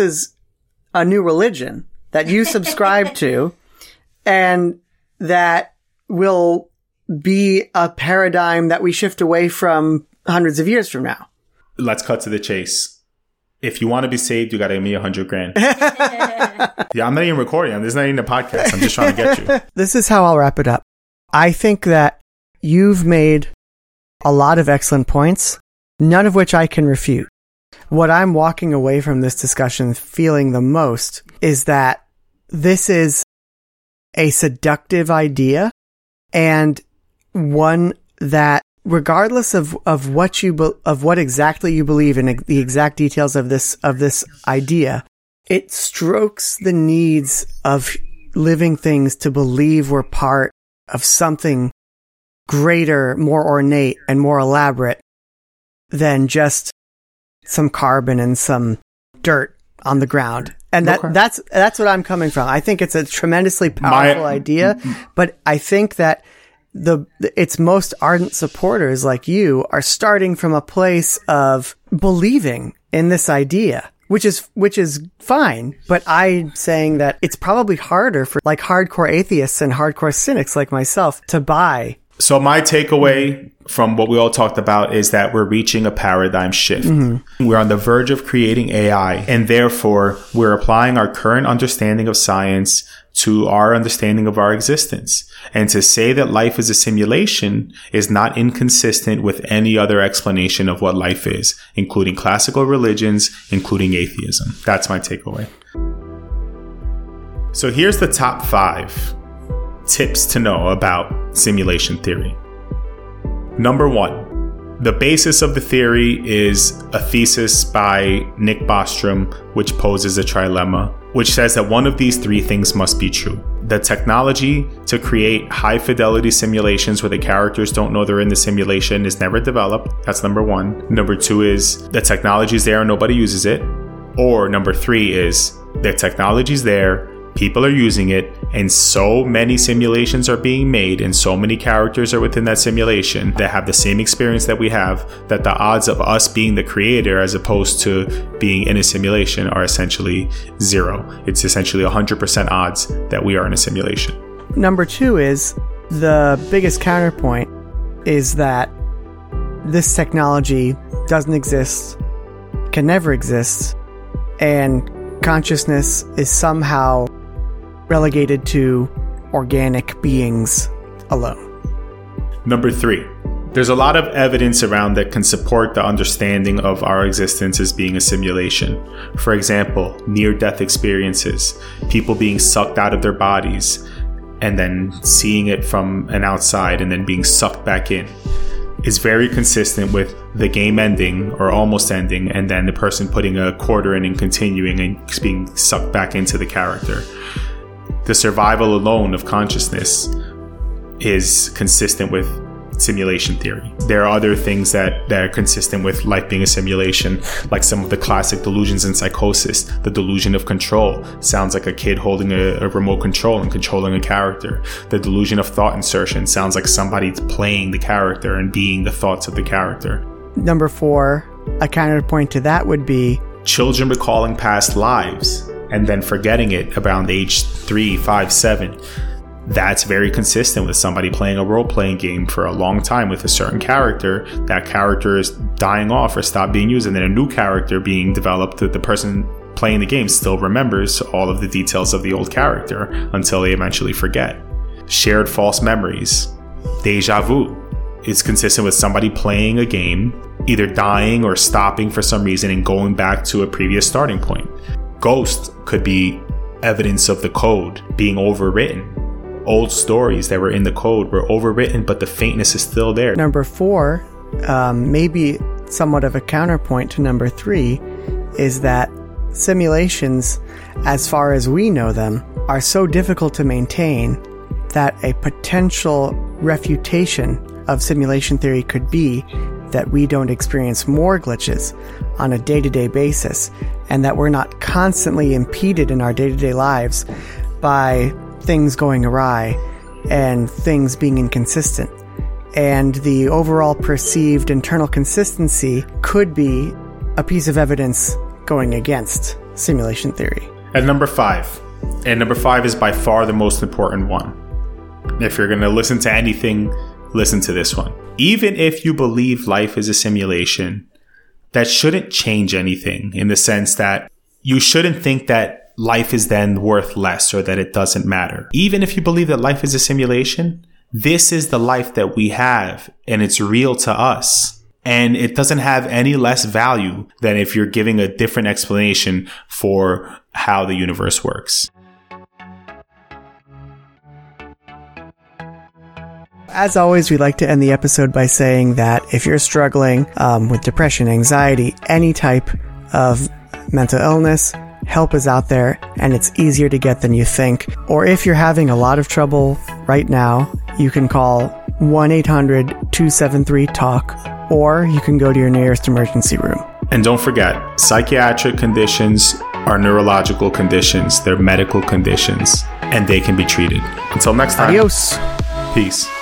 Speaker 2: a new religion that you subscribe to, and that will be a paradigm that we shift away from hundreds of years from now.
Speaker 1: Let's cut to the chase. If you want to be saved, you got to give me $100,000. Yeah, I'm not even recording. This is not even a podcast. I'm just trying to get you.
Speaker 2: This is how I'll wrap it up. I think that you've made a lot of excellent points, none of which I can refute. What I'm walking away from this discussion feeling the most is that this is a seductive idea, and one that, regardless of what exactly you believe in the exact details of this idea, it strokes the needs of living things to believe we're part of something greater, more ornate, and more elaborate than just some carbon and some dirt on the ground. And that's what I'm coming from. I think it's a tremendously powerful idea, but I think that its most ardent supporters like you are starting from a place of believing in this idea, which is fine. But I'm saying that it's probably harder for like hardcore atheists and hardcore cynics like myself to buy.
Speaker 1: So my takeaway from what we all talked about is that we're reaching a paradigm shift. Mm-hmm. We're on the verge of creating AI, and therefore we're applying our current understanding of science to our understanding of our existence. And to say that life is a simulation is not inconsistent with any other explanation of what life is, including classical religions, including atheism. That's my takeaway. So here's the top 5 tips to know about simulation theory. Number 1, the basis of the theory is a thesis by Nick Bostrom, which poses a trilemma, which says that one of these 3 things must be true. The technology to create high fidelity simulations where the characters don't know they're in the simulation is never developed. That's number 1. Number 2 is the technology's there and nobody uses it. Or number 3 is the technology's there, people are using it, and so many simulations are being made and so many characters are within that simulation that have the same experience that we have, that the odds of us being the creator as opposed to being in a simulation are essentially 0. It's essentially 100% odds that we are in a simulation.
Speaker 2: Number 2 is the biggest counterpoint is that this technology doesn't exist, can never exist, and consciousness is somehow relegated to organic beings alone.
Speaker 1: Number 3, there's a lot of evidence around that can support the understanding of our existence as being a simulation. For example, near-death experiences, people being sucked out of their bodies and then seeing it from an outside and then being sucked back in is very consistent with the game ending or almost ending and then the person putting a quarter in and continuing and being sucked back into the character. The survival alone of consciousness is consistent with simulation theory. There are other things that are consistent with life being a simulation, like some of the classic delusions in psychosis. The delusion of control sounds like a kid holding a remote control and controlling a character. The delusion of thought insertion sounds like somebody playing the character and being the thoughts of the character.
Speaker 2: Number 4, a counterpoint to that would be
Speaker 1: children recalling past lives and then forgetting it around age 3, 5, 7. That's very consistent with somebody playing a role-playing game for a long time with a certain character. That character is dying off or stopped being used, and then a new character being developed that the person playing the game still remembers all of the details of the old character until they eventually forget. Shared false memories. Deja vu. It's consistent with somebody playing a game, either dying or stopping for some reason and going back to a previous starting point. Ghost could be evidence of the code being overwritten. Old stories that were in the code were overwritten, but the faintness is still there.
Speaker 2: Number 4, maybe somewhat of a counterpoint to number 3, is that simulations, as far as we know them, are so difficult to maintain that a potential refutation of simulation theory could be that we don't experience more glitches on a day-to-day basis, and that we're not constantly impeded in our day-to-day lives by things going awry and things being inconsistent. And the overall perceived internal consistency could be a piece of evidence going against simulation theory.
Speaker 1: And number 5 is by far the most important one. If you're going to listen to anything, listen to this one. Even if you believe life is a simulation, that shouldn't change anything in the sense that you shouldn't think that life is then worth less or that it doesn't matter. Even if you believe that life is a simulation, this is the life that we have and it's real to us. And it doesn't have any less value than if you're giving a different explanation for how the universe works.
Speaker 2: As always, we'd like to end the episode by saying that if you're struggling with depression, anxiety, any type of mental illness, help is out there and it's easier to get than you think. Or if you're having a lot of trouble right now, you can call 1-800-273-TALK, or you can go to your nearest emergency room.
Speaker 1: And don't forget, psychiatric conditions are neurological conditions. They're medical conditions, and they can be treated. Until next time.
Speaker 2: Adios.
Speaker 1: Peace.